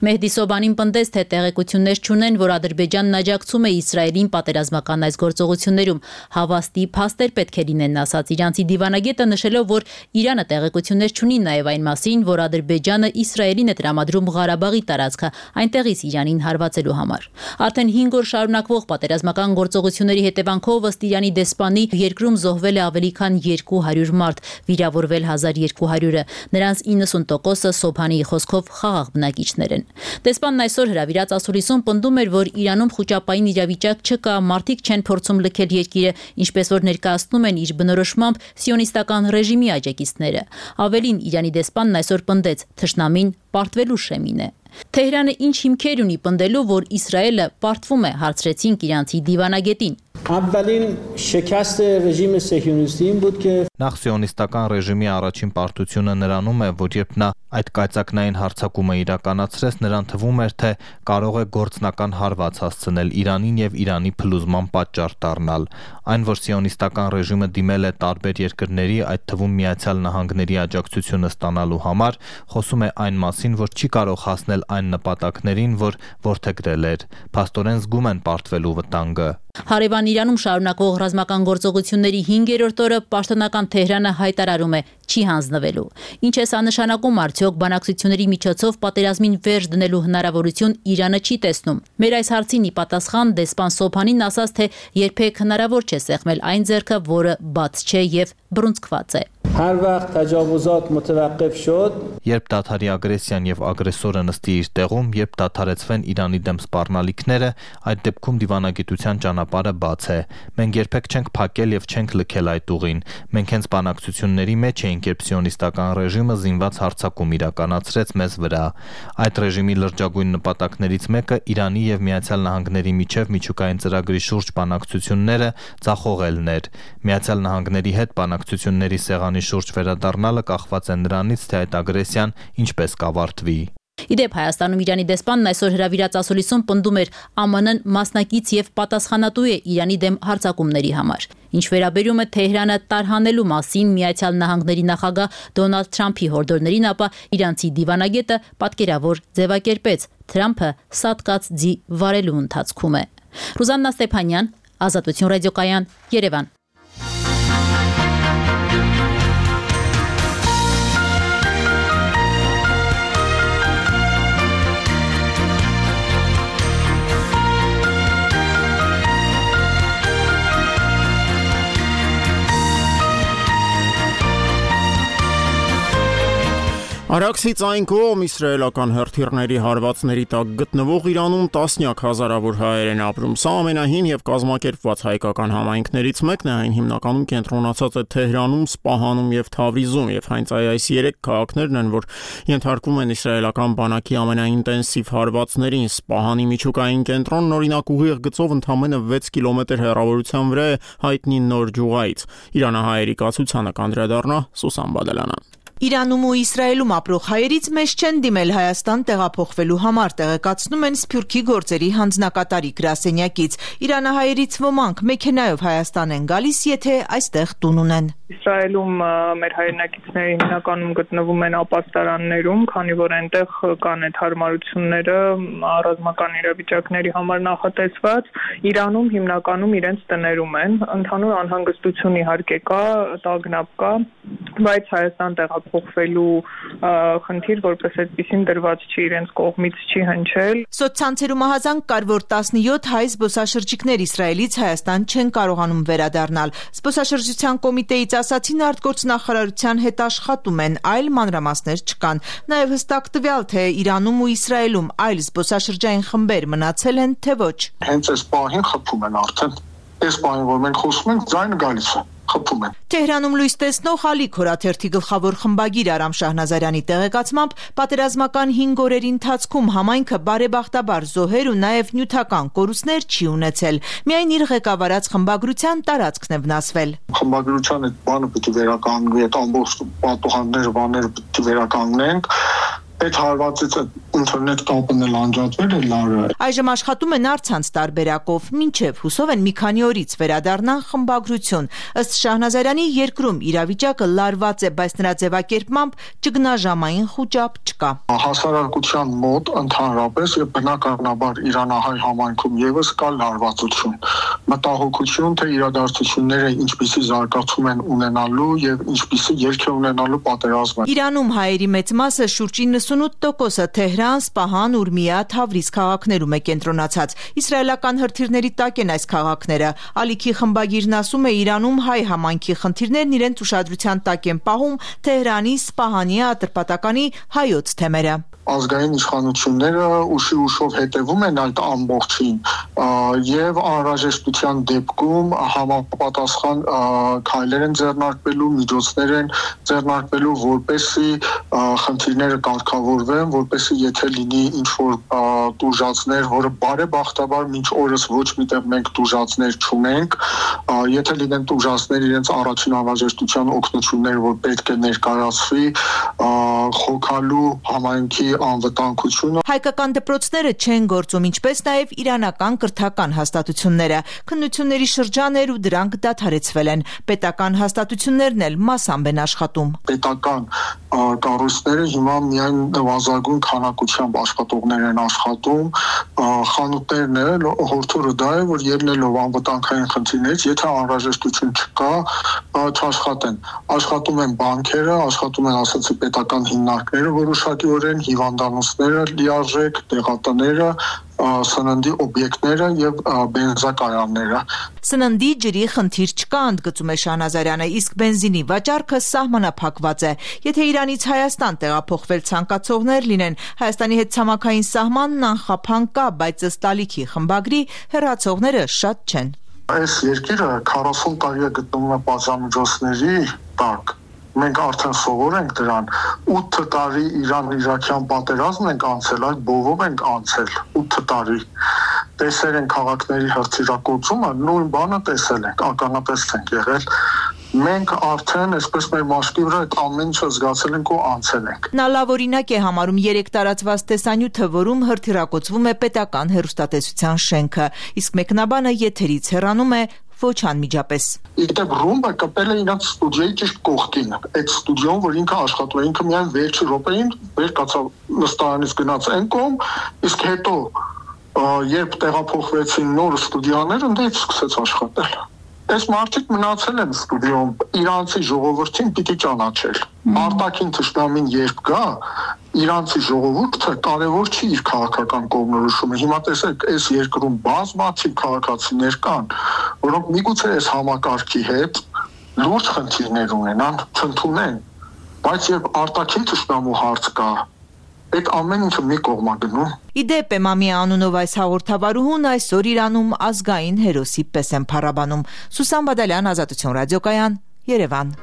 Մեհդի Սոբանին պնդեց, թե տեղեկություններ չունեն, որ Ադրբեջանն աջակցում է Իսրայելին պատերազմական այս գործողություններում։ Հավաստի փաստեր պետք է լինեն, ասաց իրանցի դիվանագետը, նշելով, որ Իրանը տեղեկություններ չունի նաև այն մասին, որ Ադրբեջանը Իսրայելին է տրամադրում Ղարաբաղի տարածքը, այնտեղից Իրանին հարվածելու համար։ Արդեն հինգ օր շարունակվող պատերազմական գործողությունների հետևանքով ըստ Իրանի դեսպանի երկրում զոհվել է ավելի քան երկու հարյուր մարդ, վիրավորվել հազար երկու հարյուրը։ Նրանց իննսուն տոկոսը Սոբհանիի խոսքով խաղաղ բնակիչներ են։ Դեսպանն այսօր հրավիրած ասուլիսում պնդում էր, որ Իրանում խոճապային իրավիճակ չկա, մարդիկ չեն փորձում լքել երկիրը, ինչպես որ ներկայացնում են իր բնորոշմամբ սիոնիստական ռեժիմի աջակիցները։ Ավելին, Իրանի դեսպանն այսօր պնդեց, թշնամին պարտվելու շեմին է։ Թեհրանը ինչ հիմքեր ունի պնդելու, որ Իսրայելը պարտվում է, հարցրեցինք իրանցի դիվանագետին։ اولین شکست رژیم صهیونیستی این بود که Նախ սիոնիստական ռեժիմի առաջին պարտությունը նրանում է, որ երբ նա այդ կայծակնային հարձակումը իրականացրեց, նրան թվում էր, թե կարող է գործնական հարված հասցնել Իրանին եւ Իրանի փլուզման պատճառ դառնալ։ Այն, որ սիոնիստական ռեժիմը դիմել է տարբեր երկրների, այդ թվում Միացյալ Նահանգների աջակցությունը ստանալու համար, խոսում է այն մասին, որ չի կարող հասնել այն նպատակներին, որ որդեգրել էր։ Փաստորեն զգում են պարտվելու վտանգը։ Հարևան Իրանում շարունակվող ռազմական գործողությունների հինգերորդ օրը պաշտոնական Թեհրանը հայտարարում է չի հանձնվելու։ Ինչ է սա նշանակում, արդյոք բանակցությունների միջոցով պատերազմին վերջ դնելու հնարավորություն Իրանը չի տեսնում։ Մեր այս հարցին ի պատասխան դեսպան Սոբհանին ասաց, թե երբեք հնարավոր չէ սեղմել այն ձեռքը, որը բաց չէ եւ բռունցքված է։ هر وقت تجاوزات متوقف شد Երբ դադարի ագրեսիան եւ ագրեսորը նստի իր տեղում, երբ դադարեցվեն Իրանի դեմ սպառնալիքները, այդ դեպքում դիվանագիտության ճանապարհը բաց է։ Մենք երբեք չենք փակել եւ չենք լքել այդ ուղին։ Մենք հենց բանակցությունների մեջ էինք, երբ սիոնիստական ռեժիմը զինված հարձակում իրականացրեց մեզ վրա։ Այդ ռեժիմի լրջագույն նպատակներից մեկը Իրանի եւ Միացյալ Նահանգների միջև միջուկային ծրագրի շուրջ բանակցությունները ձախողելն էր։ Միացյալ Նահանգների հետ բանակցությունների սեղանի շուրջ վերադառնալը կախված է նրանից, թե այդ ագրեսիան ինչպես կավարտվի։ Իդեպ Հայաստանում Իրանի դեսպանն այսօր հրավիրած ասուլիսում պնդում էր Α M N-ն մասնակից եւ պատասխանատու է Իրանի դեմ հարձակումների համար։ Ինչ վերաբերում է Թեհրանը տարհանելու մասին Միացյալ Նահանգների նախագահ Դոնալդ Թրամփի հորդորներին, ապա իրանցի դիվանագետը պատկերավոր ձևակերպեց. Թրամփը սատկած ձի վարելու ընթացքում է։ Ռուզաննա Ստեփանյան, Ազատություն ռադիոկայան, Երևան։ Արաքսից այն կողմ իսրայելական հրթիռների հարվածների տակ գտնվող Իրանում տասնյակ հազարավոր հայեր են ապրում։ Սա ամենահին եւ կազմակերպված հայկական համայնքներից մեկն է, այն հիմնականում կենտրոնացած է Թեհրանում, Սպահանում եւ Թավրիզում, եւ հենց այս երեք քաղաքներն են, որ ենթարկվում են իսրայելական բանակի ամենաինտենսիվ հարվածներին։ Սպահանի միջուկային կենտրոնն օրինակ ուղիղ գծով ընդամենը վեց կիլոմետր հեռավորության վրա է հայտնի Նոր Ջուղայից։ Իրանահայերի կացությանը կանդրադառնա Սուսան Բադալյանը։ Իրանում ու Իսրայելում ապրող հայերից մեծ չեն դիմել Հայաստան տեղափոխվելու համար, տեղեկացնում են Սփյուռքի գործերի հանձնակատարի գրասենյակից։ Իրանահայերից ոմանք մեքենայով Հայաստան են գալիս, եթե այստեղ տուն ունեն։ Իսրայելում մեր հայրենակիցները հիմնականում գտնվում են ապաստարաններում, քանի որ այնտեղ կան այդ հարմարությունները ռազմական իրավիճակների համար նախատեսված։ Իրանում հիմնականում իրենց տներում են, ընդհանուր անհանգստություն իհարկե կա, տագնապ կա, բայց Հայաստան տեղափոխվելու խնդիր որպես այդպեսին դրված չի, իրենց կողմից չի հնչել։ Սոցցանցերում ահազանգ կար, որ տասնյոթ հայ զբոսաշրջիկներ Իսրայելից Հայաստան չեն կարողանում վերադառնալ։ Զբոսաշրջության կոմիտեից ասացին, արտգործնախարարության հետ աշխատում են, այլ մանրամասներ չկան։ Նաև հստակ տվյալ, թե Իրանում ու Իսրայելում այլ զբոսաշրջային խմբեր մնացել են, թե ոչ։ Հենց այս պահին խփում են արդեն։ Այս պահին, որ մենք խոսում ենք, ձայնը գալիս է։ Թեհրանում լույս տեսնող Ալիք հորաթերթի գլխավոր խմբագիր Արամ Շահնազարյանի տեղեկացմամբ պատերազմական հինգ օրերի ընթացքում համայնքը բարեբախտաբար զոհեր ու նաև նյութական կորուստներ չի ունեցել։ Միայն իր ղեկավարած խմբագրության տարածքն է վնասվել։ Խմբագրության այդ բանը պետք է վերականգնվի, այդ ամբողջ պատուհանները, բաները պետք է վերականգնենք։ այդ հարվածից ինտերնետ կապն էլ անջատվել է լարը։ Այժմ աշխատում են առցանց տարբերակով, մինչև հուսով են մի քանի օրից վերադառնան խմբագրություն։ Ըստ Շահնազարյանի, երկրում իրավիճակը լարված է, բայց նրա ձևակերպմամբ ճգնաժամային խուճապ չկա։ Հասարակության մոտ ընդհանրապես եւ բնականաբար իրանահայ համայնքում եւս կա լարվածություն, մտահոգություն, թե իրադարձությունները ինչպիսի զարգացում են ունենալու եւ ինչպիսի ելք է ունենալու պատերազմը։ Իրանում հայերի մեծ մասը շուրջ իննսունութ տոկոսը Թեհրան, Սպահան, Ուրմիա, Թավրիզ քաղաքներում է կենտրոնացած։ Իսրայելական հրթիռների տակ են այս քաղաքները։ Ալիքի խմբագիրն ասում է, Իրանում հայ համայնքի խնդիրներն իրենց ուշադրության տակ են պահում Թեհրանի, Սպահանի, Ատրպատականի հայոց թեմերը։ Ազգային իշխանությունները ուշի ուշով հետևում են այդ ամբողջին եւ անհրաժեշտության դեպքում համապատասխան քայլեր են ձեռնարկվելու, միջոցներ են ձեռնարկվելու, որպեսզի խնդիրները կարգավորվեն, որպեսզի եթե լինի ինչ-որ տուժածներ, որը բարեբախտաբար մինչ օրս ոչ միտեղ մենք տուժածներ չունենք, եթե լինեն տուժածներ, իրենց առաջին անհրաժեշտության օգնությունները, որ պետք է ներկայացվի, խոքալու համայնքի անվտանգությունը։ Հայկական դպրոցները չեն գործում, ինչպես նաև իրանական կրթական հաստատությունները։ Քննությունների շրջան էր ու դրանք դադարեցվել են։ Պետական հաստատություններն էլ մասամբ են աշխատում։ Պետական կառույցները հիմա միայն նվազագույն քանակությամբ աշխատողներ են աշխատում, խանութներն էլ հորդորը դա է, որ ելնելով անվտանգային խնդիրներից, եթե անհրաժեշտություն չկա, չաշխատեն։ Աշխատում են բանկերը, աշխատում են ասացի պետական հիմնարկները, որոշակիորեն հիվանդանոցները, լիարժեք տեղատները, սննդի օբյեկտները եւ բենզակայանները։ Սննդի ջրի խնդիր չկա, ընդգծում է Շահնազարյանը, իսկ բենզինի վաճառքը սահմանափակված է։ Եթե Իրանից Հայաստան տեղափոխվել ցանկացողներ լինեն, Հայաստանի հետ ցամաքային սահմանն անխափան կա, բայց ըստ ալիքի խմբագրի հեռացողները շատ չեն։ Այս երկիրը քառասուն տարի է գտնվում է պատժամիջոցների տակ։ Մենք արդեն սովոր ենք դրան, ութ տարի Իրան-Իրաքյան պատերազմն ենք անցել, այդ բովով ենք անցել, ութ տարի։ Տեսել են քաղաքների հրթիռակոծումը, նույն բանը տեսել ենք, ականատես ենք եղել։ Մենք արդեն այսպես մեր մաշկի վրա այդ ամեն ինչը զգացել ենք ու անցել ենք։ Նա լավ օրինակ է համարում երեք տարածված տեսանյութը, որում հրթիռակոծվում է պետական հեռուստատեսության շենքը, իսկ մեկնաբանը եթերից հեռանում է ոչ անմիջապես։ Իդեպ ռումբը կպել է իրաց ստուդիայի ճիշտ կողքին, այդ ստուդիոն, որ ինքը աշխատում է, ինքը միայն վերջի րոպեին վեր կացավ նստարանից գնաց այն կողմ, իսկ հետո երբ տեղափոխվեցին նոր ստուդիաներ, ընդդեմ սկսեց աշխատել։ Այս մարդիկ մնացել են ստուդիոն, իրանցի ժողովրդին պիտի ճանաչել։ Արտաքին թշնամին երբ գա, իրանցի ժողովուրդը կարևոր չի իր քաղաքական կողմնորոշումը։ Հիմա տեսեք, այս երկրում բազմաթիվ քաղաքացիներ կան, որոնք միգուցե այս համակարգի հետ լուրջ խնդիրներ ունենան, չընդունեն, բայց երբ արտաքին թշնամու հարց կա, այդ ամեն ինչը մի կողմ է գնում։ Իդեպ Էմամի անունով այս հաղորդավարուհուն այսօր Իրանում ազգային հերոսի պես են փառաբանում։ Սուսան Բադալյան, Ազատություն ռադիոկայան, Երևան։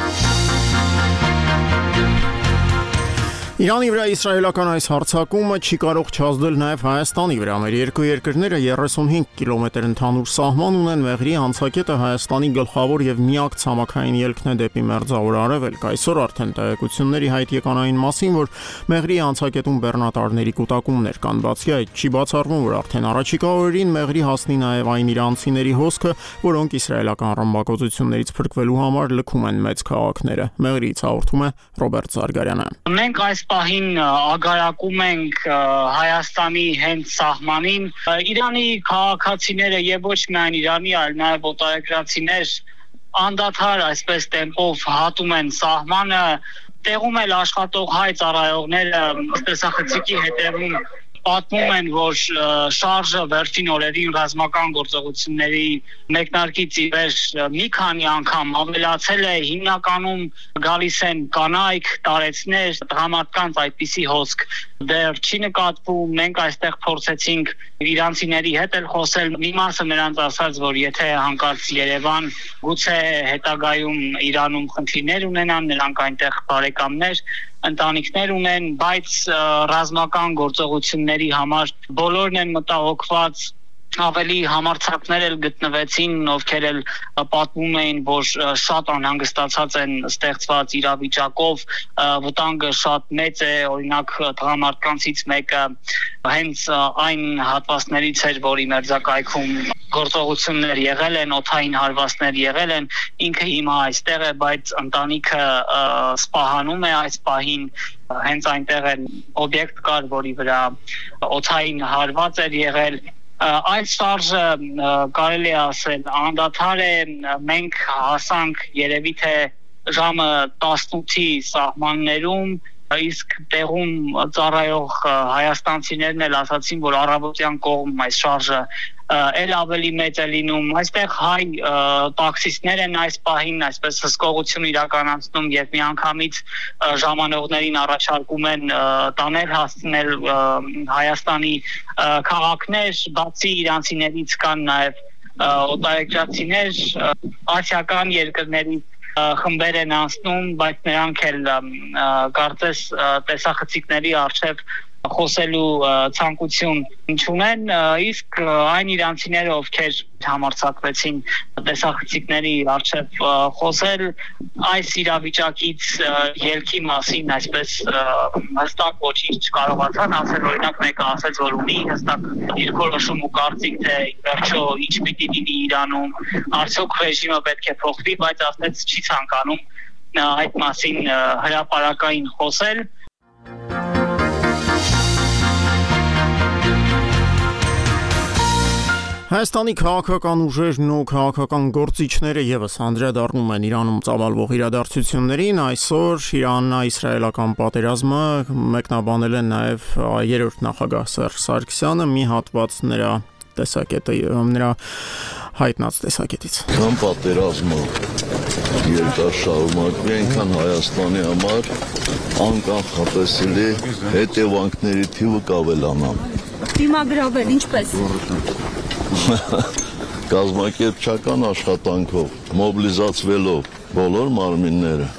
Իրանի վրա իսրայելական այս հարձակումը չի կարող չազդել նաև Հայաստանի վրա։ Մեր երկու երկրները երեսունհինգ կիլոմետր ընդհանուր սահման ունեն, Մեղրի անցակետը Հայաստանի գլխավոր եւ միակ ցամաքային ելքն է դեպի Մերձավոր Արևելք։ Այսօր արդեն տեղեկությունների հայտ եկան այն մասին, որ Մեղրի անցակետում բեռնատարների կուտակումներ կան։ Բացի այդ, չի բացառվում, որ արդեն առաջիկա օրերին Մեղրի հասնի նաև այն իրանցիների հոսքը, որոնք իսրայելական ռմբակոծություններից փրկվելու համար լքում են մեծ քաղաքները։ Մեղրիից հաղորդում է Ռոբերտ Զարգարյանը։ Մենք այս պահին ագարակում ենք Հայաստանի հենց սահմանին։ Իրանի քաղաքացիները եւ ոչ միայն Իրանի, այլ նաեւ օտարերկրացիներ անդադար այսպես տեմպով հատում են սահմանը, տեղում էլ աշխատող հայ ծառայողները տեսախցիկի հետևում պատմում են, որ շարժը վերջին օրերին ռազմական գործողությունների մեկնարկից ի վեր մի քանի անգամ ավելացել է, հիմնականում գալիս են կանայք, տարեցներ, տղամարդկանց այդպիսի հոսք դեռ չի նկատվում։ Մենք այստեղ փորձեցինք իրանցիների հետ էլ խոսել, մի մասը նրանց ասաց, որ եթե հանկարծ Երևան գուցե հետագայում Իրանում խնդիրներ ունենան, նրանք այնտեղ բարեկամներ ընտանիքներ ունեն, բայց ռազմական գործողությունների համար բոլորն են մտահոգված ավելի համարձակներ էլ գտնվեցին, ովքեր էլ պատմում էին, որ շատ անհանգստացած են ստեղծված իրավիճակով, վտանգը շատ մեծ է, օրինակ տղամարդկանցից մեկը հենց այն հատվածներից էր, որի մերձակայքում գործողություններ եղել են, օդային հարվածներ եղել են, ինքը հիմա այստեղ է, բայց ընտանիքը սպահանում է այս պահին, հենց այնտեղ էլ օբյեկտ կար, որի վրա օդային հարված էր եղել։ Այս շարժը կարելի է ասել անդադար է, մենք հասանք երևի թե ժամը տասնութի սահմաններում, իսկ տեղում ծառայող հայաստանցիներն էլ ասացին, որ առավոտյան կողմ այս շարժը էլ ավելի մեծ է լինում, այստեղ հայ տաքսիստներ են այս պահին, այսպես հսկողություն իրականացնում եւ միանգամից ժամանողներին առաջարկում են տանել հասցնել Հայաստանի քաղաքներ, բացի իրանցիներից կան նաեւ օտարերկրացիներ, ասիական երկրների խմբեր են անցնում, բայց նրանք էլ կարծես տեսախցիկների առջև խոսելու ցանկություն չունեն, իսկ այն իրանցիները, ովքեր համարձակվեցին տեսախցիկների առջև խոսել, այս իրավիճակից ելքի մասին այսպես հստակ ոչինչ չկարողացան ասել, օրինակ մեկը ասեց, որ ունի հստակ դիրքորոշում ու կարծիք, թե վերջո ինչ պիտի լինի Իրանում, արդյոք ռեժիմը պետք է փոխվի, բայց ասեց չի ցանկանում այդ մասին հրապարակային խոսել։ Հայաստանի քաղաքական ուժերն ու քաղաքական գործիչները եւս անդրադառնում են Իրանում ծավալվող իրադարձություններին, այսօր Իրանա-իսրայելական պատերազմը մեկնաբանել է նաեւ երրորդ նախագահ Սերժ Սարգսյանը, մի հատված նրա տեսակետը նրա հայտնած տեսակետից։ Քան պատերազմը երկար շարունակվի, այնքան Հայաստանի համար անկախատեսելի հետևանքների թիվը կավելանա։ Դիմագրավել ինչպես։ Կազմակերպչական աշխատանքով, մոբիլիզացվելով բոլոր մարմինները։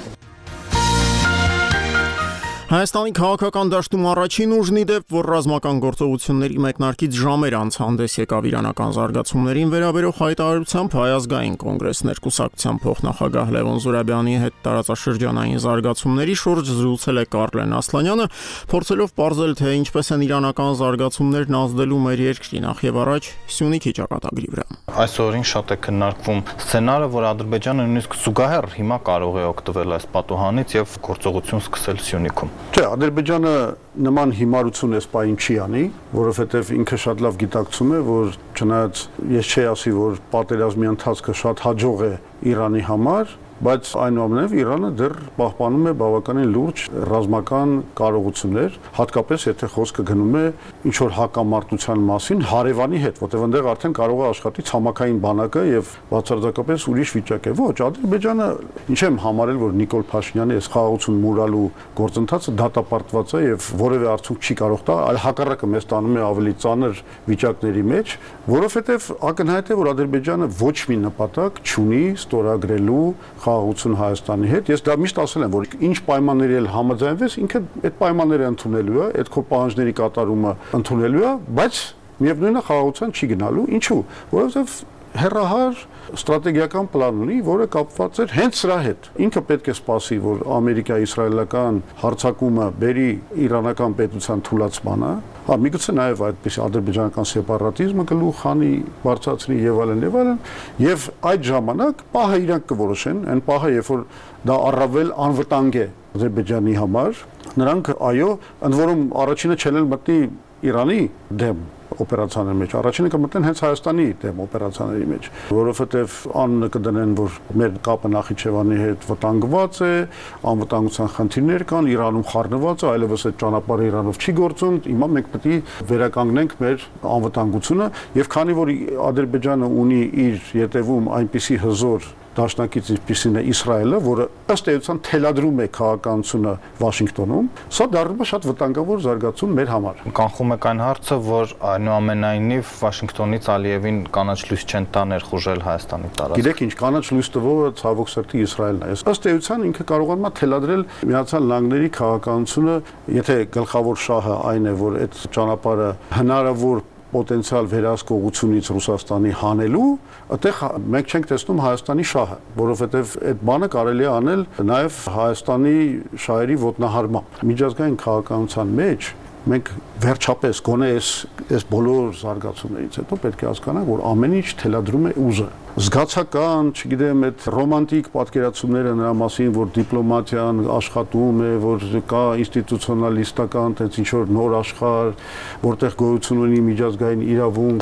Հայաստանի քաղաքական դաշտում առաջին ուժն ի դեպ, որ ռազմական գործողությունների մեկնարկից ժամեր անց հանդես եկավ իրանական զարգացումներին վերաբերող հայտարարությամբ, Հայ ազգային կոնգրես ներկուսակցության փոխնախագահ Լևոն Զուրաբյանի հետ տարածաշրջանային զարգացումների շուրջ զրուցել է Կարլեն Ասլանյանը, փորձելով պարզել, թե ինչպես են իրանական զարգացումներն ազդելու մեր երկրի նախ եւ առաջ Սյունիքի ճակատագրի վրա։ Այսօրին շատ է քննարկվում սցենարը, որ Ադրբեջանը նույնիսկ զուգահեռ հիմա կարող է օգտվել այս պատուհանից եւ գործողություն սկսել Սյունիքում։ Չէ, Ադրբեջանը նման հիմարություն էս պահին չի անի, որովհետև ինքը շատ լավ գիտակցում է, որ չնայած ես չի ասի, որ պատերազմի ընթացքը շատ հաջող է Իրանի համար, բայց այնուամենայնիվ Իրանը դեռ պահպանում է բավականին լուրջ ռազմական կարողություններ, հատկապես եթե խոսքը գնում է ինչ որ հակամարտության մասին հարևանի հետ, որտեղ այնտեղ արդեն կարող է աշխատի ցամաքային բանակը եւ բացարձակապես ուրիշ վիճակ է։ Ոչ, Ադրբեջանը ինչ եմ համարել, որ Նիկոլ Փաշինյանի այս խաղաղություն մուրալու գործընթացը դատապարտված է եւ որևէ արդյունք չի կարող տա, այլ հակառակը մեզ տանում է ավելի ծանր վիճակների մեջ, որովհետեւ ակնհայտ է, որ Ադրբեջանը ոչ մի նպատակ չունի ստորագրելու խաղաղություն Հայաստանի հետ։ Ես դա միշտ ասել եմ, որ ինչ պայմանների էլ համաձայնվես, ինքը այդ պայմանները ընդունելու է, այդ քո պահանջների կատարումը ընդունելու է, բայց միևնույնն է խաղաղության չի գնալու։ Ինչու՞։ Որովհետև հերահար ստրատեգիական պլան ունի, որը կապված էր հենց սրա հետ։ Ինքը պետք է սպասի, որ Ամերիկա-իսրայելական հարձակումը բերի իրանական պետության թուլացմանը, հա միգուցե նաև այդպես ադրբեջանական սեպարատիզմը գլուխ հանի, բարձրացնի եւ այլն եւ այլն, եւ այդ ժամանակ պահը իրանք կորոշեն, այն պահը, երբ որ դա առավել անվտանգ է Ադրբեջանի համար, նրանք այո, ընդ որում առաջինը չեն մտնի Իրանի դեմ օպերացիաների մեջ, առաջինը կմտնեն հենց Հայաստանի դեմ օպերացիաների մեջ, որովհետև անունը կդնեն, որ մեր կապը Նախիջևանի հետ վտանգված է, անվտանգության խնդիրներ կան, Իրանում խառնված է, այլևս այդ ճանապարհը Իրանով չի գործում, հիմա մենք պետք է վերականգնենք մեր անվտանգությունը, եւ քանի որ Ադրբեջանը ունի իր ետևում այնպիսի հզոր դաշնակից ինչպիսին է Իսրայելը, որը ըստ էության թելադրում է քաղաքականությունը Վաշինգտոնում, սա դառնում է շատ վտանգավոր զարգացում մեր համար։ Կանխում եք այն հարցը, որ այնուամենայնիվ Վաշինգտոնից Ալիևին կանաչ լույս չեն տա ներխուժել Հայաստանի տարածք։ Գիտեք ինչ, կանաչ լույս տվողը ցավոք սրտի Իսրայելն է։ Ըստ էության ինքը կարողանում է թելադրել Միացյալ Նահանգների քաղաքականությունը, եթե գլխավոր շահը այն է, որ այդ ճանապարհը հնարավոր պոտենցիալ վերահսկողությունից Ռուսաստանի հանելու, այդտեղ մենք չենք տեսնում Հայաստանի շահը, որովհետև այդ բանը կարելի է անել նաև Հայաստանի շահերի ոտնահարմամբ։ Միջազգային քաղաքականության մեջ մենք վերջապես գոնե այս այս բոլոր զարգացումներից հետո պետք է հասկանանք, որ ամեն ինչ թելադրում է ուժը։ Զգացական, չգիտեմ, այդ ռոմանտիկ պատկերացումները նրա մասին, որ դիպլոմատիան աշխատում է, որ կա ինստիտուցիոնալիստական տենց ինչ որ նոր աշխարհ, որտեղ գոյություն ունի միջազգային իրավունք,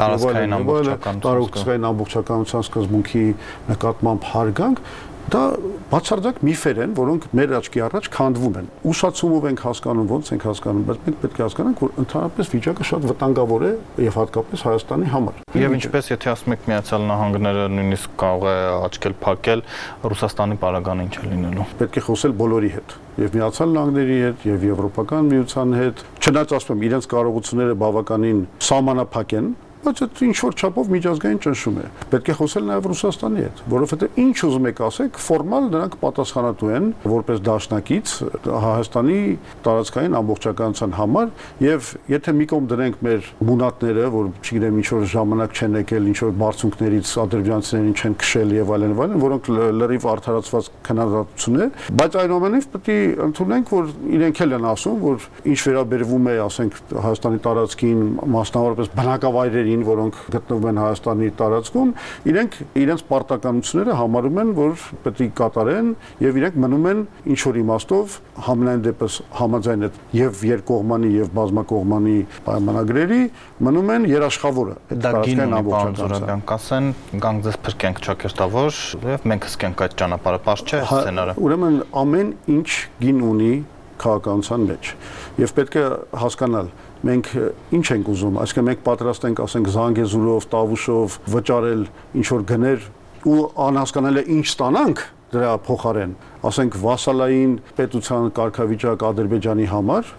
տարածքային ամբողջականության սկզբունքի նկատմամբ հարգանք, դա բացարձակ միֆեր են, որոնք մեր աչքի առաջ քանդվում են։ Ուշացումով ենք հասկանում, ոնց ենք հասկանում, բայց մենք պետք է հասկանանք, որ ընդհանրապես վիճակը շատ վտանգավոր է եւ հատկապես Հայաստանի համար։ Եվ ինչպես եթե ասում եք Միացյալ Նահանգները նույնիսկ կարող է աչքել փակել, Ռուսաստանի պարագանը ինչ է լինելու։ Պետք է խոսել բոլորի հետ, եւ Միացյալ Նահանգների հետ, եւ Եվրոպական միության հետ, չնայած ասում եմ, իրենց կարողությունները բավականին սահմանափակ են, բայց այդ ինչ որ չափով միջազգային ճնշում է։ Պետք է խոսել նաև Ռուսաստանի հետ, որովհետև ինչ ուզում եք ասեք, ֆորմալ նրանք պատասխանատու են որպես դաշնակից Հայաստանի տարածքային ամբողջականության համար, եւ եթե մի կողմ դնենք մեր մունատները, որ չգիտեմ ինչ որ ժամանակ չեն եկել, ինչ որ բարձունքներից ադրբեջանցիներին չեն քշել եւ այլն եւ այլն, որոնք լրիվ արդարացված քննադատություն է, բայց այնուամենայնիվ պետք է ընդունենք, որ իրենք էլ են ասում, որ ինչ վերաբերվում է, ասենք, Հայաստանի տարածքին, մասնավորապես բնակավայրերին, որոնք գտնվում են Հայաստանի տարածքում, իրենք իրենց պարտականությունները համարում են, որ պետք է կատարեն եւ իրենք մնում են ինչ որ իմաստով համենայն դեպս համաձայն այդ եւ երկկողմանի եւ բազմակողմանի պայմանագրերի մնում են երաշխավորը այդ տարածքային ամբողջականության։ Կասեն, գանք ձեզ փրկենք ճակերտավոր եւ մենք հսկենք այդ ճանապարհը, բաց չէ սցենարը։ Ուրեմն ամեն ինչ գին ունի քաղաքականության մեջ եւ պետք է հասկանալ մենք ինչ ենք ուզում, այսինքն մենք պատրաստ ենք, ասենք, Զանգեզուրով, Տավուշով վճարել ինչ որ գներ ու անհասկանալի է ինչ ստանանք դրա փոխարեն, ասենք, վասալային պետության կարգավիճակ Ադրբեջանի համար։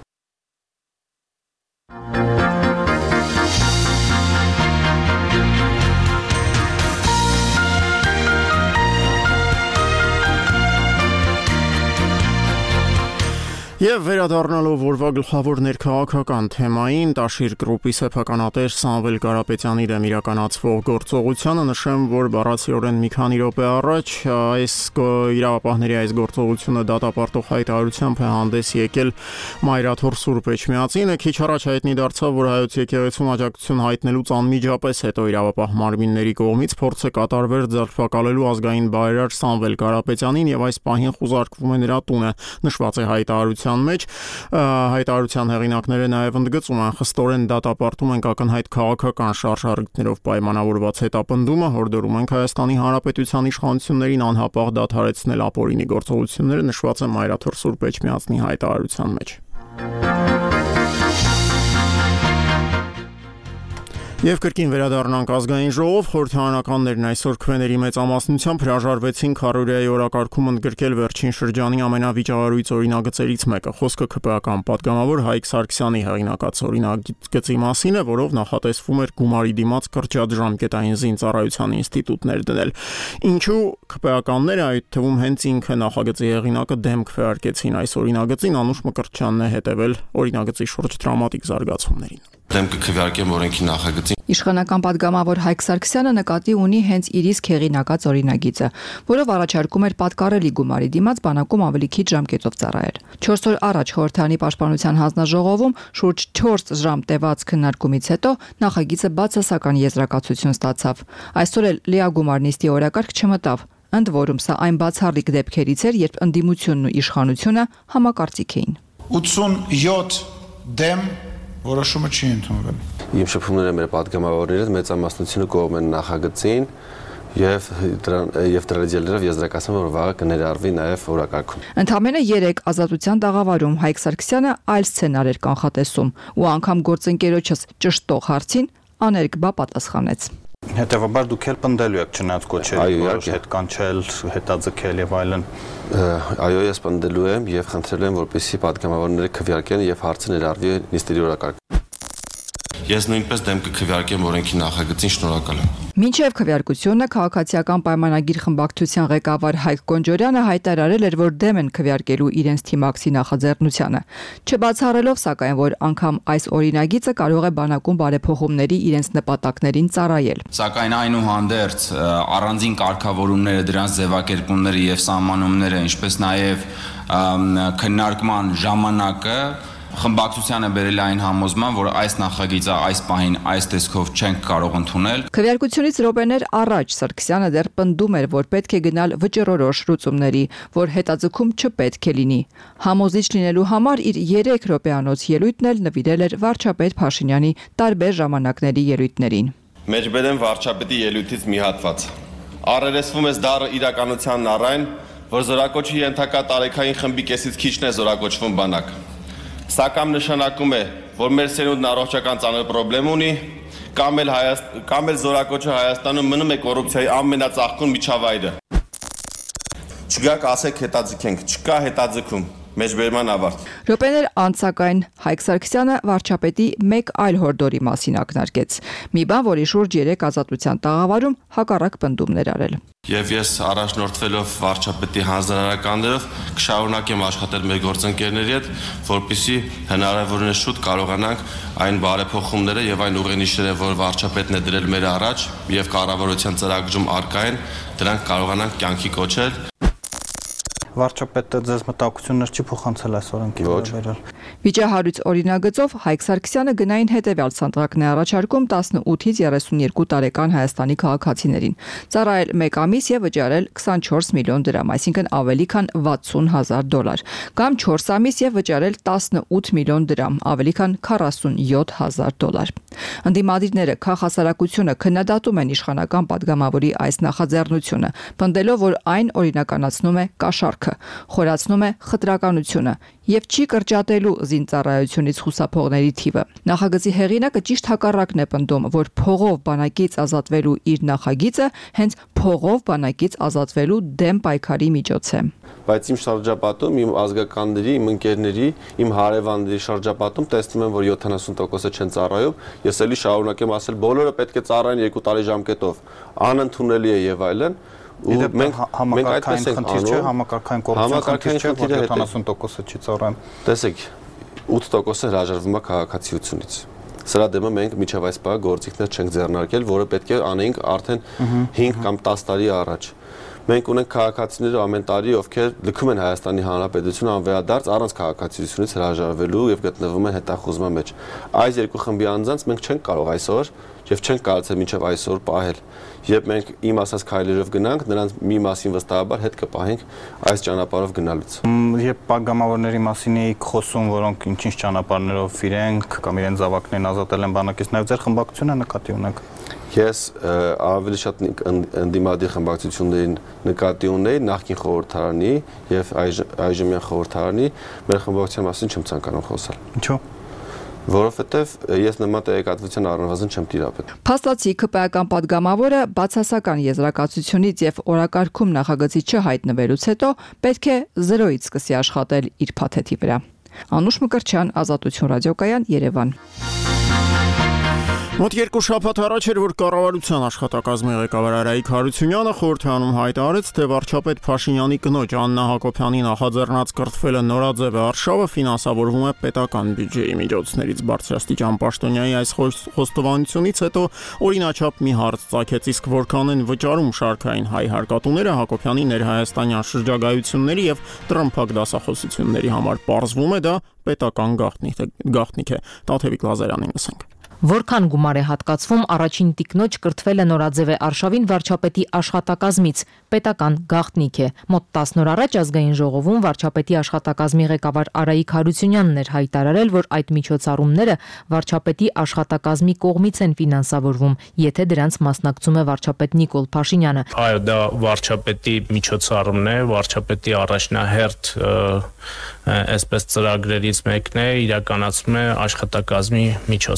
Եվ վերադառնալով օրվա գլխավոր ներքաղաքական թեմային, Տաշիր գրուպի սեփականատեր Սամվել Կարապետյանի դեմ իրականացվող գործողությանը նշեմ, որ բառացիորեն մի քանի րոպե առաջ այս իրավապահների այս գործողությունը դատապարտող հայտարարությամբ է հանդես եկել Մայրաթոր Սուրբ Էջմիածինը, քիչ առաջ հայտնի դարձավ, որ հայոց եկեղեցուն աջակցություն հայտնելուց անմիջապես հետո իրավապահ մարմինների կողմից փորձ է կատարվել ձերբակալելու ազգային բարերար Սամվել Կարապետյանին եւ այս պահին խուզարկվում է նրա տունը, նշված է հայտարարության մեջ հայտարարության հեղինակները նաև ընդգծում են խստորեն դատապարտում ենք ակնհայտ քաղաքական շարժառիթներով պայմանավորված հետապնդումը, հորդորում ենք Հայաստանի Հանրապետության իշխանություններին անհապաղ դադարեցնել ապօրինի գործողությունները, նշված է Մայրաթոր Սուրբ Էջմիածնի հայտարարության մեջ։ Եվ կրկին վերադառնանք ազգային ժողով, խորհրդարանականներն այսօր քվեների մեծամասնությամբ հրաժարվեցին քառօրյայի օրակարգում ընդգրկել վերջին շրջանի ամենավիճահարույց օրինագծերից մեկը։ Խոսքը ՔՊԱ-կան պատգամավոր Հայկ Սարգսյանի հեղինակած օրինագծի մասին է, որով նախատեսվում էր գումարի դիմաց կրճատ ժամկետային զինծառայության ինստիտուտներ դնել։ Ինչու ՔՊԱ-կանները, այդ թվում հենց ինքը նախագծի հեղինակը, դեմ քվեարկեցին այս օրինագծին, Անուշ Մկրտչյանն է հետևել օրինագծի շուրջ դրամատիկ զարգացումներին։ Դեմ կքվեարկեմ օրենքի նախագծին։ Իշխանական պատգամավոր Հայկ Սարգսյանը նկատի ունի հենց իր իսկ հեղինակած օրինագիծը, որով առաջարկում էր պատկառելի գումարի դիմաց բանակում ավելի քիչ ժամկետով ծառայել։ չորս օր առաջ խորհրդարանի պաշտպանության հանձնաժողովում շուրջ չորս ժամ տևած քննարկումից հետո նախագիծը բացասական եզրակացություն ստացավ։ Այսօր էլ լիագումար նիստի օրակարգ չմտավ։ Ընդ որում սա այն բացառիկ դեպքերից էր, երբ ընդդիմությունն ու իշխանությունը համակարծիք էին։ ութսունյոթ դեմ որոշումը չի ընդունվել։ Իմ շփումները մեր պատգամավորները մեծամասնությունը կողմ են նախագծին եւ եւ դրա ելներով եզրակացում որ վաղը կներառվի նաեւ օրակարգում։ Ընդամենը երեք ազատության տաղավարում Հայկ Սարգսյանը այլ սցենար էր կանխատեսում ու անգամ գործընկերոջս ճշտող հարցին աներկբա պատասխանեց։ Հետևաբար դուք էլ պնդելու եք չնայած կոչերի որոշ հետ կանչել, հետաձգել եւ այլն։ Այո, ես պնդելու եմ եւ խնդրել եմ, որպեսզի պատգամավորները քվեարկեն եւ հարցը ներառվի նիստերի օրակարգ։ ես նույնպես դեմ կքվեարկեմ օրենքի նախագծին, շնորհակալ եմ։ Մինչև քվեարկությունը քաղաքացիական պայմանագիր խմբակցության ղեկավար Հայկ Կոնջորյանը հայտարարել էր, որ դեմ են քվեարկելու իրենց թիմակցի նախաձեռնությանը, չբացառելով սակայն, որ անգամ այս օրինագիծը կարող է բանակում բարեփոխումների իրենց նպատակներին ծառայել։ Սակայն այնուհանդերձ առանձին կարգավորումները, դրանց ձևակերպումները եւ սահմանումները, ինչպես նաեւ քննարկման ժամանակը խմբակցությանը բերել այն համոզման, որ այս նախագիծը այս պահին այս տեսքով չենք կարող ընդունել։ Քվեարկությունից րոպեներ առաջ Սարգսյանը դեռ պնդում էր, որ պետք է գնալ վճռորոշ լուծումների, որ հետաձգում չպետք է լինի։ Համոզիչ լինելու համար իր երեք րոպեանոց ելույթն էլ նվիրել էր վարչապետ Փաշինյանի տարբեր ժամանակների ելույթներին։ Մեջբերեմ վարչապետի ելույթից մի հատված։ Առերեսվում ես դառը իրականությանն առայն, որ զորակոչի ենթակա տարեքային խմբի կեսից քիչն է զորակոչվում բանակ։ Սա կամ նշանակում է, որ մեր սերունդն առողջական ծանր խնդրեմ ունի, կամ էլ կամ էլ զորակոչը Հայաստանում մնում է կոռուպցիայի ամենածաղկուն միջավայրը։ Չգաք ասեք հետաձգենք, չկա հետաձգում։ Մեջբերման ավարտ։ Րոպեներ անց սակայն Հայկ Սարգսյանը վարչապետի մեկ այլ հորդորի մասին ակնարկեց։ Մի բան, որի շուրջ երեք ազատության տաղավարում հակառակ պնդումներ արել։ Եվ ես առաջնորդվելով վարչապետի հանձնարարականներով կշարունակեմ աշխատել մեր գործընկերների հետ, որպեսզի հնարավորինս շուտ կարողանանք այն բարեփոխումները եւ այն ուղենիշերը, որ վարչապետն է դրել մեր առաջ եւ կառավարության ծրագրում արկա են, դրանք կարողանանք կյանքի կոչել։ Վարչապետը ձեզ մտահոգություններ չի փոխանցել այս օրենքի վերաբերյալ։ Վիճահարույց օրինագծով Հայկ Սարգսյանը գնային հետևյալ ցանկն է առաջարկում տասնութից երեսունյոթ տարեկան Հայաստանի քաղաքացիներին։ Ծառայել մեկ ամիս եւ վճարել քսանչորս միլիոն դրամ, այսինքն ավելի քան վաթսուն հազար դոլար, կամ չորս ամիս եւ վճարել տասնութ միլիոն դրամ, ավելի քան քառասունյոթ հազար դոլար։ Ընդդիմադիրները քաղաքասարակությունը քննադատում են իշխանական падգամավորի այս նախաձեռնությունը, պնդելով, որ այն օրինականացնում է կաշառքը, խորացնում է խտրականությունը եւ չի կրճատելու զինծառայությունից խուսափողների թիվը։ Նախագծի հեղինակը ճիշտ հակառակն է պնդում, որ փողով բանակից ազատվելու իր նախագիծը հենց փողով բանակից ազատվելու դեմ պայքարի միջոց է։ Բայց իմ շրջապատում, իմ ազգականների, իմ ընկերների, իմ հարևանների շրջապատում տեսնում եմ, որ յոթանասուն տոկոսը չեն ծառայում, ես էլի շարունակեմ ասել, բոլորը պետք է ծառայեն երկու տարի ժամկետով, անընդունելի է եւ այլն։ Ու մենք մենք այդպես ենք անում, համակարգային կոռուպցիան խնդիր չէ, որ յոթանասուն տոկոսը չի ծառայում։ Տեսեք, ութ տոկոսը հրաժարվում է քաղաքացիությունից։ Սրա դեմը մենք միջև այս պահը գործիքներ չենք ձեռնարկել, որը պետք է անեինք արդեն հինգ կամ տաս տարի առաջ։ Մենք ունենք քաղաքացիները ամեն տարի, ովքեր լքում են Հայաստանի Հանրապետությունը անվերադարձ առանց քաղաքացիությունից հրաժարվելու եւ գտնվում են հետախուզման մեջ։ Այս երկու խմբի անձանց մենք չենք կարող այսօր եւ չենք կարծել մինչեւ այսօր պահել։ Երբ մենք իմ ասած քայլերով գնանք, նրանց մի մասին վստահաբար հետ կպահենք այս ճանապարհով գնալուց։ Երբ падգամավորների մասին էիք խոսում, որոնք ինչ-ինչ ճանապարհներով իրենք կամ իրենց զավակներին ազատել են բանակից, նաեւ ձեր խմբակցությունը նկատի ունեք։ Ես ավելի շատ ընդդիմադիր խմբակցություններին նկատի ունեի նախկին խորհրդարանի եւ այժմյան խորհրդարանի, մեր խմբակցության մասին չեմ ցանկանում խոսալ։ Ինչո՞։ Որովհետև ես նման տեղեկատվության առնվազն չեմ տիրապետ։ Փաստացի ԿՊԱ-ական падգամավորը բացասական եզրակացությունից եւ օրակարգում նախագծի չհայտնվելուց հետո պետք է զրոյից սկսի աշխատել իր փաթեթի վրա։ Անուշ Մկրտչյան, Ազատություն ռադիոկայան, Երևան։ Մոտ երկու շաբաթ առաջ էր, որ կառավարության աշխատակազմի ղեկավար Արայիկ Հարությունյանը խորհրդարանում հայտարարեց, թե վարչապետ Փաշինյանի կնոջ Աննա Հակոբյանի նախաձեռնած կրթվելը նորաձև արշավը ֆինանսավորվում է պետական բյուջեի միջոցներից։ Բարձրաստիճան պաշտոնյայի այս խոստովանությունից հետո օրինաչափ մի հարց ծագեց, իսկ որքան են վճարում շարքային հայ հարկատուները Հակոբյանի ներհայաստանյան շրջագայությունների եւ տրամփակ դասախոսությունների համար։ Պարզվում է դա պետական գաղտնիք է։ Տաթևիկ Լազարյանին լսենք։ Որքան գումար է հատկացվում առաջին տիկնոջ կրթվելը նորաձև է արշավին վարչապետի աշխատակազմից, պետական գաղտնիք է։ Մոտ տասն օր առաջ ազգային ժողովում վարչապետի աշխատակազմի ղեկավար Արայիկ Հարությունյանն էր հայտարարել, որ այդ միջոցառումները վարչապետի աշխատակազմի կողմից են ֆինանսավորվում, եթե դրանց մասնակցում է վարչապետ Նիկոլ Փաշինյանը։ Այո, դա վարչապետի միջոցառումն է, վարչապետի առաջնահերթ այսպես ծրագրերից մեկն է, իրականացվում է աշխատակազմի միջոցներով։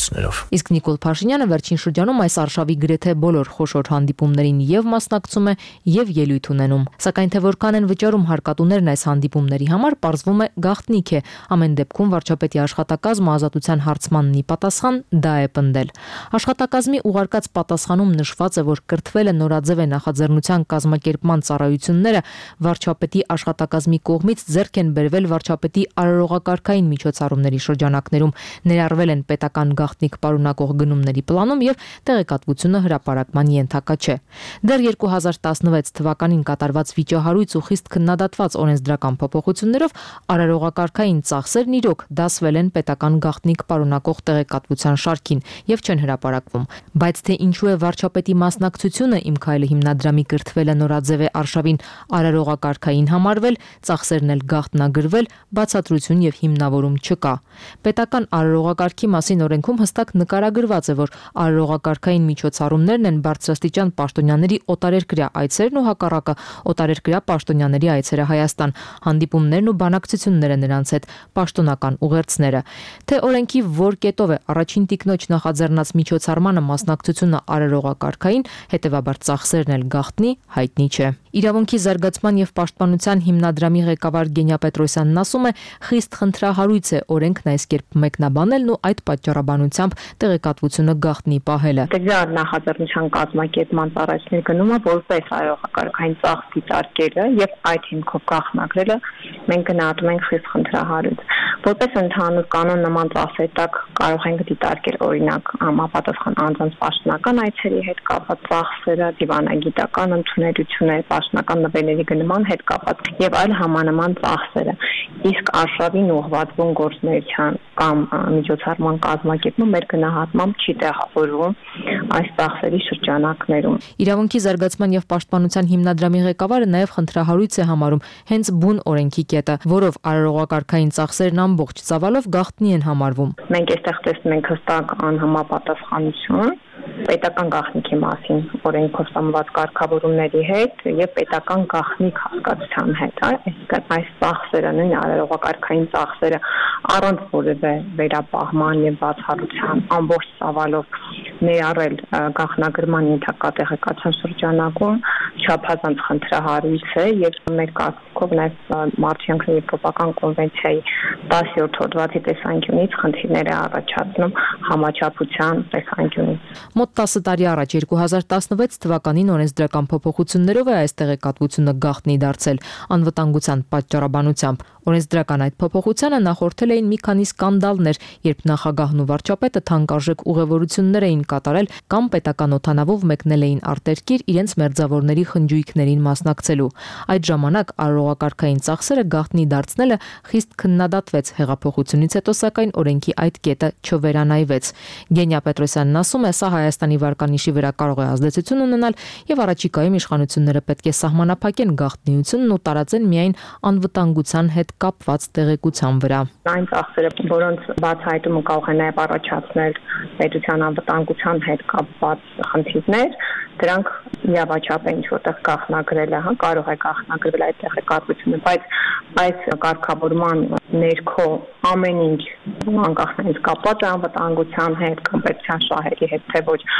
Իսկ Նիկոլ Փաշինյանը վերջին շրջանում այս արշավի գրեթե բոլոր խոշոր հանդիպումներին եւ մասնակցում է եւ ելույթ ունենում։ Սակայն թե որքան են վճարում հարկատուներն այս հանդիպումների համար, պարզվում է գաղտնիք է։ Ամեն դեպքում վարչապետի աշխատակազմը ազատության հարցմանն ի պատասխան դա է պնդել։ Աշխատակազմի ուղարկած պատասխանում նշված է, որ կրթվել է նորաձև է նախաձեռնության կազմակերպման ծառայությունները վարչապետի աշխատակազմի կողմից ձեռք են բերվել վարչապետի արարողակարգային միջոցառումների շրջանակներում, ներառվել են պետական գաղտնիք պարունակող գնումների պլանում եւ տեղեկատվությունը հրապարակման ենթակա չէ։ Դեռ երկու հազար տասնվեց թվականին կատարված վիճահարույց ու խիստ քննադատված օրենսդրական փոփոխություններով արարողակարգային ծախսերն իրոք դասվել են պետական գաղտնիք պարունակող տեղեկատվության շարքին եւ չեն հրապարակվում։ Բայց թե ինչու է վարչապետի մասնակցությունը Իմ քայլը հիմնադրամի կրթվել է նորաձև է արշավին արարողակարգային համարվել, ծախսերն էլ գաղտնագրվել, բացատրություն եւ հիմնավորում չկա։ Պետական արարողակարգի մասին օրենքում հստակ նկարագրված է, որ արարողակարգային միջոցառումներն են բարձրաստիճան պաշտոնյաների օտարերկրյա այցերն ու հակառակը օտարերկրյա պաշտոնյաների այցերը Հայաստան, հանդիպումներն ու բանակցությունները նրանց հետ, պաշտոնական ուղերձները։ Թե օրենքի որ կետով է առաջին տիկնոջ նախաձեռնած միջոցառմանը մասնակցությունը արարողակարգային, հետևաբար ծախսերն էլ գաղտնի, հայտնի չէ։ Իրավունքի զարգացման եւ պաշտպանության հիմնադրամի ղեկավար Գենյա Պետրոսյանն ասում է, խիստ խնդրահարույց է օրենքն այս կերպ մեկնաբանելն ու այդ պատճառաբանությամբ տեղեկատվությունը գաղտնի պահելը։ Տվյալ նախաձեռնության կազմակերպման ծառայությունների գնումը որպես արարողակարգային ծախս դիտարկելը եւ այդ հիմքով գաղտնագրելը մենք գնահատում ենք խիստ խնդրահարույց։ Որպես ընդհանուր կանոն նման ծախսերի տակ կարող ենք դիտարկել օրինակ համապատասխան անձանց պաշտոնական այցերի հետ կապված ծախսերը, դիվանագիտական ընդունելությունները, պաշտոնական նվերների գնման հետ կապված եւ այլ համանման ծախսերը։ Իսկ արշավին ուղղվածուն գործունեության կամ միջոցառման կազմակերպումը մեր գնահատմամբ չի տեղավորվում այս ծախսերի շրջանակներում։ Իրավունքի զարգացման եւ պաշտպանության հիմնադրամի ղեկավարը նաեւ խնդրահարույց է համարում հենց բուն օրենքի կետը, որով արարողակարգային ծախսերն ամբողջ ծավալով գաղտնի են համարվում։ Մենք այստեղ տեսնում ենք հստակ անհամապատասխանություն պետական գաղտնիքի մասին օրենքով ստամված կարգավորումների հետ եւ պետական գաղտնիք հասկացության հետ, այսինքն այս ծախսերը նույն արարողակարգային ծախսերը առանց որևէ վերապահման եւ բացառության ամբողջ ծավալով ներառել գաղտնագրման ենթակա տեղեկատվության շրջանակում չափազանց խնդրահարույց է եւ մեր կարգով նաեւ Մարտիրոսյանի եվրոպական կոնվենցիայի տասերորդ հոդվածի տեսանկյունից խնդիրներ է առաջացնում համաչափության տեսանկյունից։ Մոտ տասը տարի առաջ երկու հազար տասնվեց թվականին օրենսդրական փոփոխություններով է այս տեղեկատվությունը գաղտնի դարձել անվտանգության պատճառաբանությամբ։ Օրենսդրական այդ փոփոխությանը նախորդել էին մի քանի սկանդալներ, երբ նախագահն ու վարչապետը թանկարժեք ուղևորություններ էին կատարել կամ պետական օդանավով մեկնել էին արտերկիր իրենց մերձավորների խնջույքներին մասնակցելու։ Այդ ժամանակ արարողակարգային ծախսերը գաղտնի դարձնելը խիստ քննադատվեց հեղափոխությունից հետո, սակայն օրենքի այդ կետը չվերանայվեց։ Գենյա Պետրոսյանն ասում է, սա Հայաստանի վարկանիշի վրա կարող է ազդեցություն ունենալ եւ առաջիկայում իշխանությունները պետք է սահմանափակեն գաղտնիությունն ու տարածեն միայն անվտանգության հետ կապված տեղեկության վրա։ Այն ծախսերը, որոնց բացահայտումը կարող է նաև առաջացնել պետության անվտանգության հետ կապված խնդիրներ, դրանք իրավաչափ է ինչ-որտեղ գաղտնագրելը, հա, կարող է գաղտնագրվել այդ տեղեկատվությունը, բայց այս կարգավորման ներքո ամեն ինչ անկախնից կապված է անվտանգության հետ, կամ պետության շահերի հետ, թե ոչ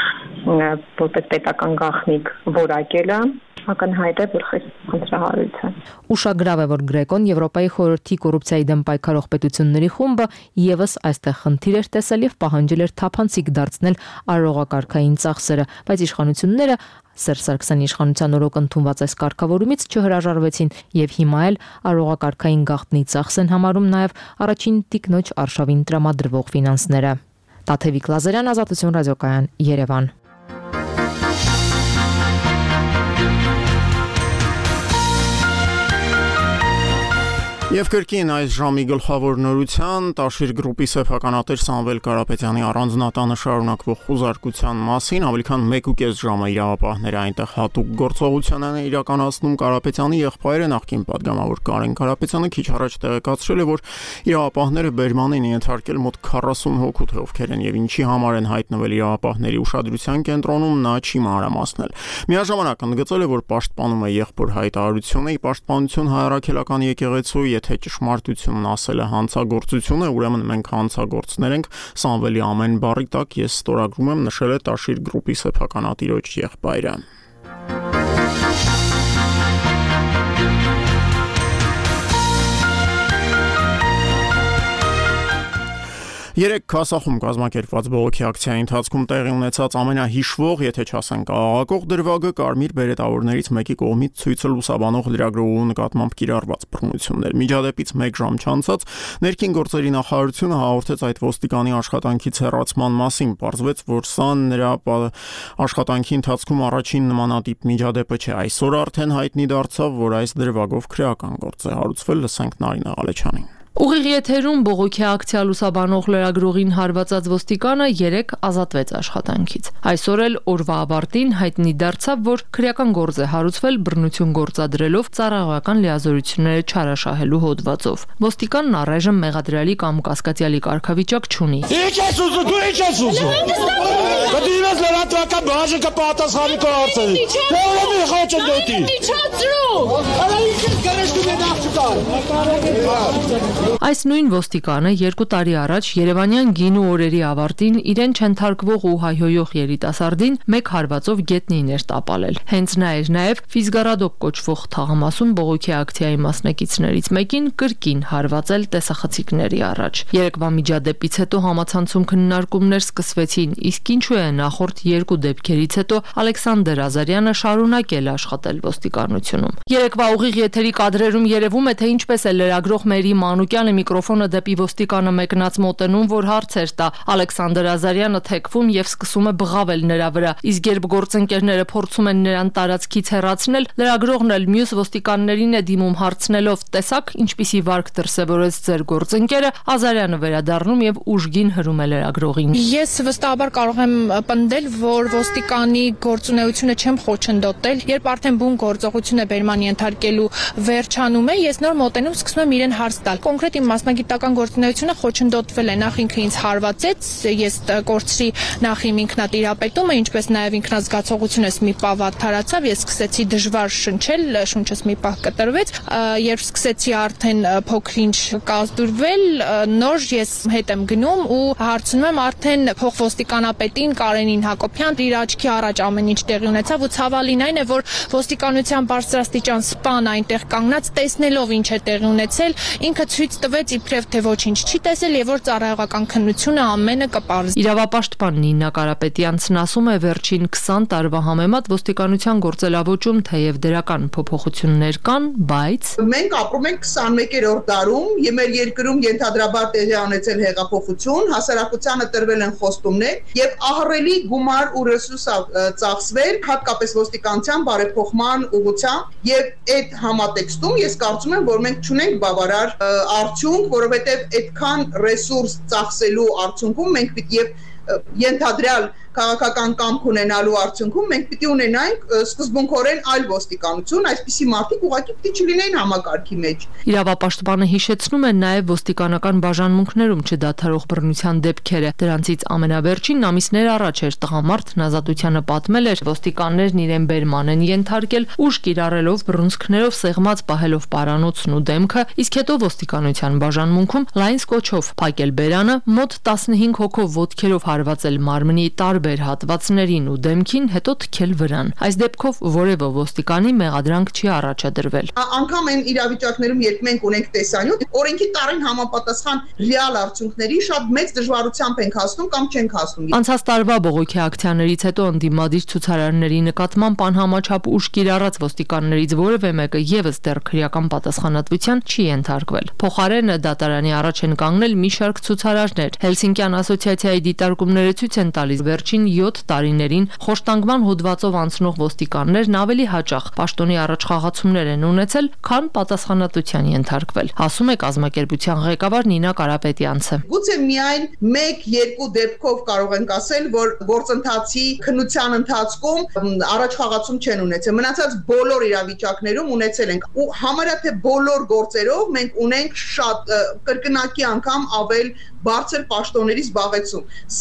որպես պետական գաղտնիք որակելը ակնհայտ է, որ խիստ խնդրահարույց է։ Ուշագրավ է, որ Գրեկոն Եվրոպայի խորհրդի կոռուպցիայի դեմ պայքարող պետությունների խումբը եւս այստեղ խնդիր էր տեսել եւ պահանջել էր թափանցիկ դարձնել արարողակարգային ծախսերը, բայց իշխանությունները Սերժ Սարգսյանի իշխանության օրոք ընդունված այս կարգավորումից չհրաժարվեցին եւ հիմա էլ արարողակարգային գաղտնի ծախս են համարում նաեւ առաջին տիկնոջ արշավին տրամադրվող ֆինանսները։ Տաթևիկ Լազարյան, Ազատություն ռադիոկայան, Երևան։ Եվ կրկին այս ժամի գլխավոր նորության Տաշիր գրուպի սեփականատեր Սամվել Կարապետյանի առանձնատանը շարունակվող խուզարկության մասին ավելի քան մեկ ու կես ժամ է իրավապահները այնտեղ հատուկ գործողություն են իրականացնում։ Կարապետյանի եղբայրը նախկին падգամավոր Կարեն Կարապետյանը քիչ առաջ տեղեկացրել է, որ իրավապահները բերման են ենթարկել մոտ քառասուն հոգու, թե ովքեր են եւ ինչի համար են հայտնվել իրավապահների ուշադրության կենտրոնում, նա չի մանրամասնել։ Միաժամանակ ընդգծել է, որ պաշտպանում է եղբոր հայտարարությունը, ի պաշտպանություն հայրաքելական եկեղեցու, եթե ճշմարտությունն ասելը հանցագործություն է, ուրեմն մենք հանցագործներ ենք, սա ավելի ամեն բառի տակ ես ստորագրում եմ, նշել է Տաշիր գրուպի սեփականատիրոջ եղբայրը։ Երեք Քասախում կազմակերպված բողոքի ակցիայի ընթացքում տեղի ունեցած ամենահիշվող, եթե չասենք աղաղակող դրվագը կարմիր բերետավորներից մեկի կողմից ցույցը լուսաբանող լրագրողու նկատմամբ կիրառված բռնություններ։ Միջադեպից մեկ ժամ չանցած ներքին գործերի նախարարությունը հաղորդեց այդ ոստիկանի աշխատանքից հեռացման մասին։ Պարզվեց, որ սա նրա աշխատանքի ընթացքում առաջին նմանատիպ միջադեպը չէ։ Այսօր արդեն հայտնի դարձավ, որ այս դրվագով քրեական գործ է հարուցվել, լսենք Նարինե Ղալեչյանին։ Ուղիղ եթերում բողոքի ակցիա լուսաբանող լրագրողին հարվածած ոստիկանը երեք ազատվեց աշխատանքից։ Այսօր էլ օրվա ավարտին հայտնի դարձավ, որ քրեական գործ է հարուցվել բռնություն գործադրելով ծառայողական լիազորությունները չարաշահելու հոդվածով։ Ոստիկանն առայժմ մեղադրյալի կամ կասկածյալի կարգավիճակ չունի։ Ինչ ես ուզում, դու ինչ ես ուզում։ Կդիմես լրատվական բաժը կպատասխանի քո հարցերին։ Ո՞րը խոչը դոտի։ Իջացրու։ Արա ինչ ես գարեշտու դախտար։ Այս նույն ոստիկանը երկու տարի առաջ Երևանյան գինու օրերի ավարտին իրեն չընթարկվող ու հայհոյող երիտասարդին մեկ հարվածով գետնին էր տապալել։ Հենց նա էր նաև Ֆիզգարադոկ կոչվող թաղամասում բողոքի ակցիայի մասնակիցներից մեկին կրկին հարվածել տեսախցիկների առաջ։ Երեկվա միջադեպից հետո համացանցում քննարկումներ սկսվեցին, իսկ ինչու է նախորդ երկու դեպքերից հետո Ալեքսանդր Ազարյանը շարունակել աշխատել ոստիկանությունում։ Երեկվա ուղիղ եթերի կադրերում երևում է, թե ինչպես է լրագրող Մերի Մանուկյանը միկրոֆոնը դեպի ոստիկանը մեկնած մոտենում, որ հարցեր տա։ Ալեքսանդր Ազարյանը թեքվում եւ սկսում է բղավել նրա վրա։ Իսկ երբ գործընկերները փորձում են նրան տարածքից հեռացնել, լրագրողն էլ մյուս ոստիկաններին է դիմում հարցնելով. «Տեսակ, ինչպիսի վարք դրսևորեց ձեր գործընկերը», Ազարյանը վերադառնում եւ ուժգին հրում է լրագրողին։ Ես վստահաբար կարող եմ պնդել, որ ոստիկանի գործունեությունը չեմ խոչընդոտել, երբ արդեն բուն գործողությունը բերման ենթարկելու վերջանում է, ես նոր մոտենում սկսում եմ իրեն հարց տալ։ Կոնկրետ իմ մասնագիտական գործունեությունը խոչընդոտվել է, նախ ինքը ինձ հարվածեց, ես կորցրի նախ իմ ինքնատիրապետումը, ինչպես նաև ինքնազգացողությունս մի պահ վատթարացավ, ես սկսեցի դժվար շնչել, շունչս մի պահ կտրվեց, երբ սկսեցի արդեն փոքր-ինչ կազդուրվել, նոր ես հետ եմ գնում ու հարցնում եմ արդեն փոխոստիկանապետին Կարենին Հակոբյան, իր աչքի առաջ ամեն ինչ տեղի ունեցավ ու ցավալին այն է, որ ոստիկանության բարձրաստիճան սպան այնտեղ կանգնած տեսնելով ինչ է տեղի ունեցել, ինքը ցույց տվեց իբրև թե ոչինչ չի տեսել եւ որ ծառայողական քննությունը ամենը կպարզ։ Իրավապաշտպան Նինա Կարապետյանցն ասում է, վերջին քսան տարվա համեմատ ոստիկանության գործելավոճում թեև դրական փոփոխություններ կան, բայց մենք ապրում ենք քսանմեկերորդ դարում, եւ մեր երկրում ենթադրաբար տեղի ունեցել հեղափոխություն, հասարակությանը տրվել են խոստումներ եւ ահռելի գումար ու ռեսուրս ծախսվել, հատկապես ոստիկանության բարեփոխման ուղղությամբ եւ այդ համատեքստում ես կարծում եմ, որ մենք չունենք բավարար արդյունք, որովհետև այդքան ռեսուրս ծախսելու արդյունքում մենք պիտի եւ ենթադրյալ քաղաքական կամք ունենալու արդյունքում մենք պիտի ունենայինք սկզբունքորեն այլ ոստիկանություն, այսպիսի մարդիկ ուղղակի պիտի չլինեին համակարգի մեջ։ Իրավապաշտպանը հիշեցնում է նաև ոստիկանական բաժանմունքներում չդադարող բռնության դեպքերը։ Դրանցից ամենավերջինն ամիսներ առաջ էր տղամարդն Ազատությանը պատմել էր, ոստիկաններն իրեն բերման են ենթարկել, ուժ կիրառելով բռունցքներով սեղմած պահելով պարանոցն ու դեմքը, իսկ հետո ոստիկանության բաժանմունքում լայն սկոչով փակել բերանը, մոտ տասնհինգ հոգով ոտքերով հարվածել մարմնի տարբեր հատվածներին ու դեմքին, հետո թքել վրան։ Այս դեպքով որևէ ոստիկանի մեղադրանք չի առաջադրվել։ Անկամ այն իրավիճակներում, երբ մենք ունենք տեսանյութ, օրենքի տարին համապատասխան ռեալ արդյունքների շատ մեծ դժվարությամբ ենք հասնում կամ չենք հասնում։ Անցած տարվա բողոքի ակցիաներից հետո ընդդիմադիր ցուցարարների նկատմամբ անհամաչափ ուժ կիրառած ոստիկաններից որևէ մեկը եւս դեռ քրեական պատասխանատվության չի ենթարկվել։ Փոխարենը դատարանի առաջ են կանգնել մի շարք ցուցարարներ։ Հելսինկյան ասոցիացիայի դիտարկումները ցույց են տալիս, վերջին յոթ տարիներին խոշտանգման հոդվածով անցնող ոստիկաններն ավելի հաճախ պաշտոնի առաջխաղացումներ են ունեցել, քան պատասխանատվության ենթարկվել, ասում է կազմակերպության ղեկավար Նինա Կարապետյանցը։ Գուցե միայն մեկ-երկու դեպքով կարող ենք ասել, որ գործընթացի քննության ընթացքում առաջխաղացում չեն ունեցել։ Մնացած բոլոր իրավիճակներում ունեցել ենք ու համարյա թե բոլոր գործերով մենք ունենք շատ կրկնակի անգամ ավել բարձր պաշտոնների զբաղեցում։ Սա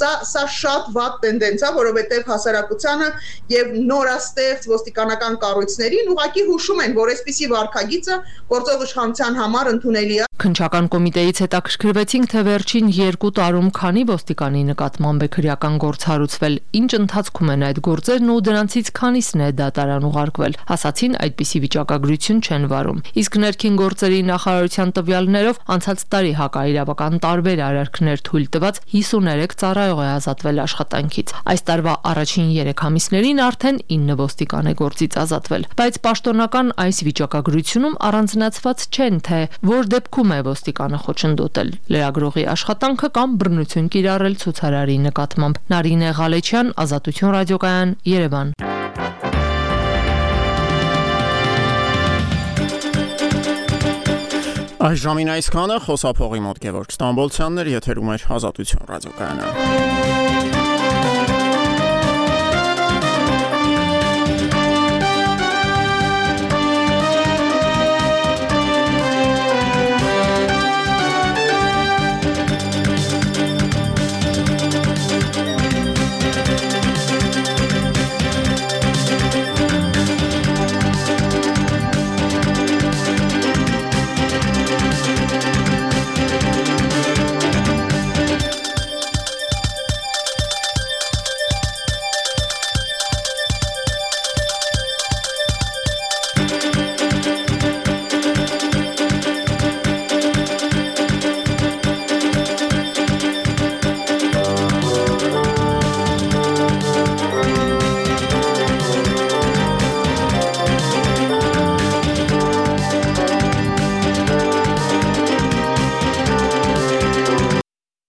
Սա սա շատ վատ տենդենս է, որովհետև հասարակությանը եւ նորաստեղծ ոստիկանական կառույցներին ուղղակի հուշում են, որ այսպիսի վարքագիծը գործող իշխանության համար ընդունելի է։ Քննչական կոմիտեից հետաքրքրվեցինք, թե վերջին երկու տարում քանի ոստիկանի նկատմամբ է քրեական գործ հարուցվել, ինչ ընթացքում են այդ գործերն ու դրանցից քանիսն է դատարան ուղարկվել։ Ասացին, այդպիսի վիճակագրություն չեն վարում։ Իսկ ներքին գործերի նախարարության տվյալներով անցած տարի հակաիրավական տարբեր արարքներ թույլ տված հիսուներեք ծառայող է ազատվել աշխատանքից։ Այս տարվա առաջին երեք ամիսներին արդեն ինը ոստիկան է գործից ազատվել։ Բայց պաշտոնական այս վիճակագրությունում առանձնացված չեն, թե որ դեպքում է ոստիկանը խոչընդոտել լրագրողի աշխատանքը կամ բռնություն կիրառել ցուցարարի նկատմամբ։ Նարինե Ղալեչյան, Ազատություն ռադիոկայան, Երևան։ Այս ժամին այսքանը, խոսափողի մոտ Գևորգ Ստամբոլցյանն էր, եթերում էր Ազատություն ռադիոկայանը։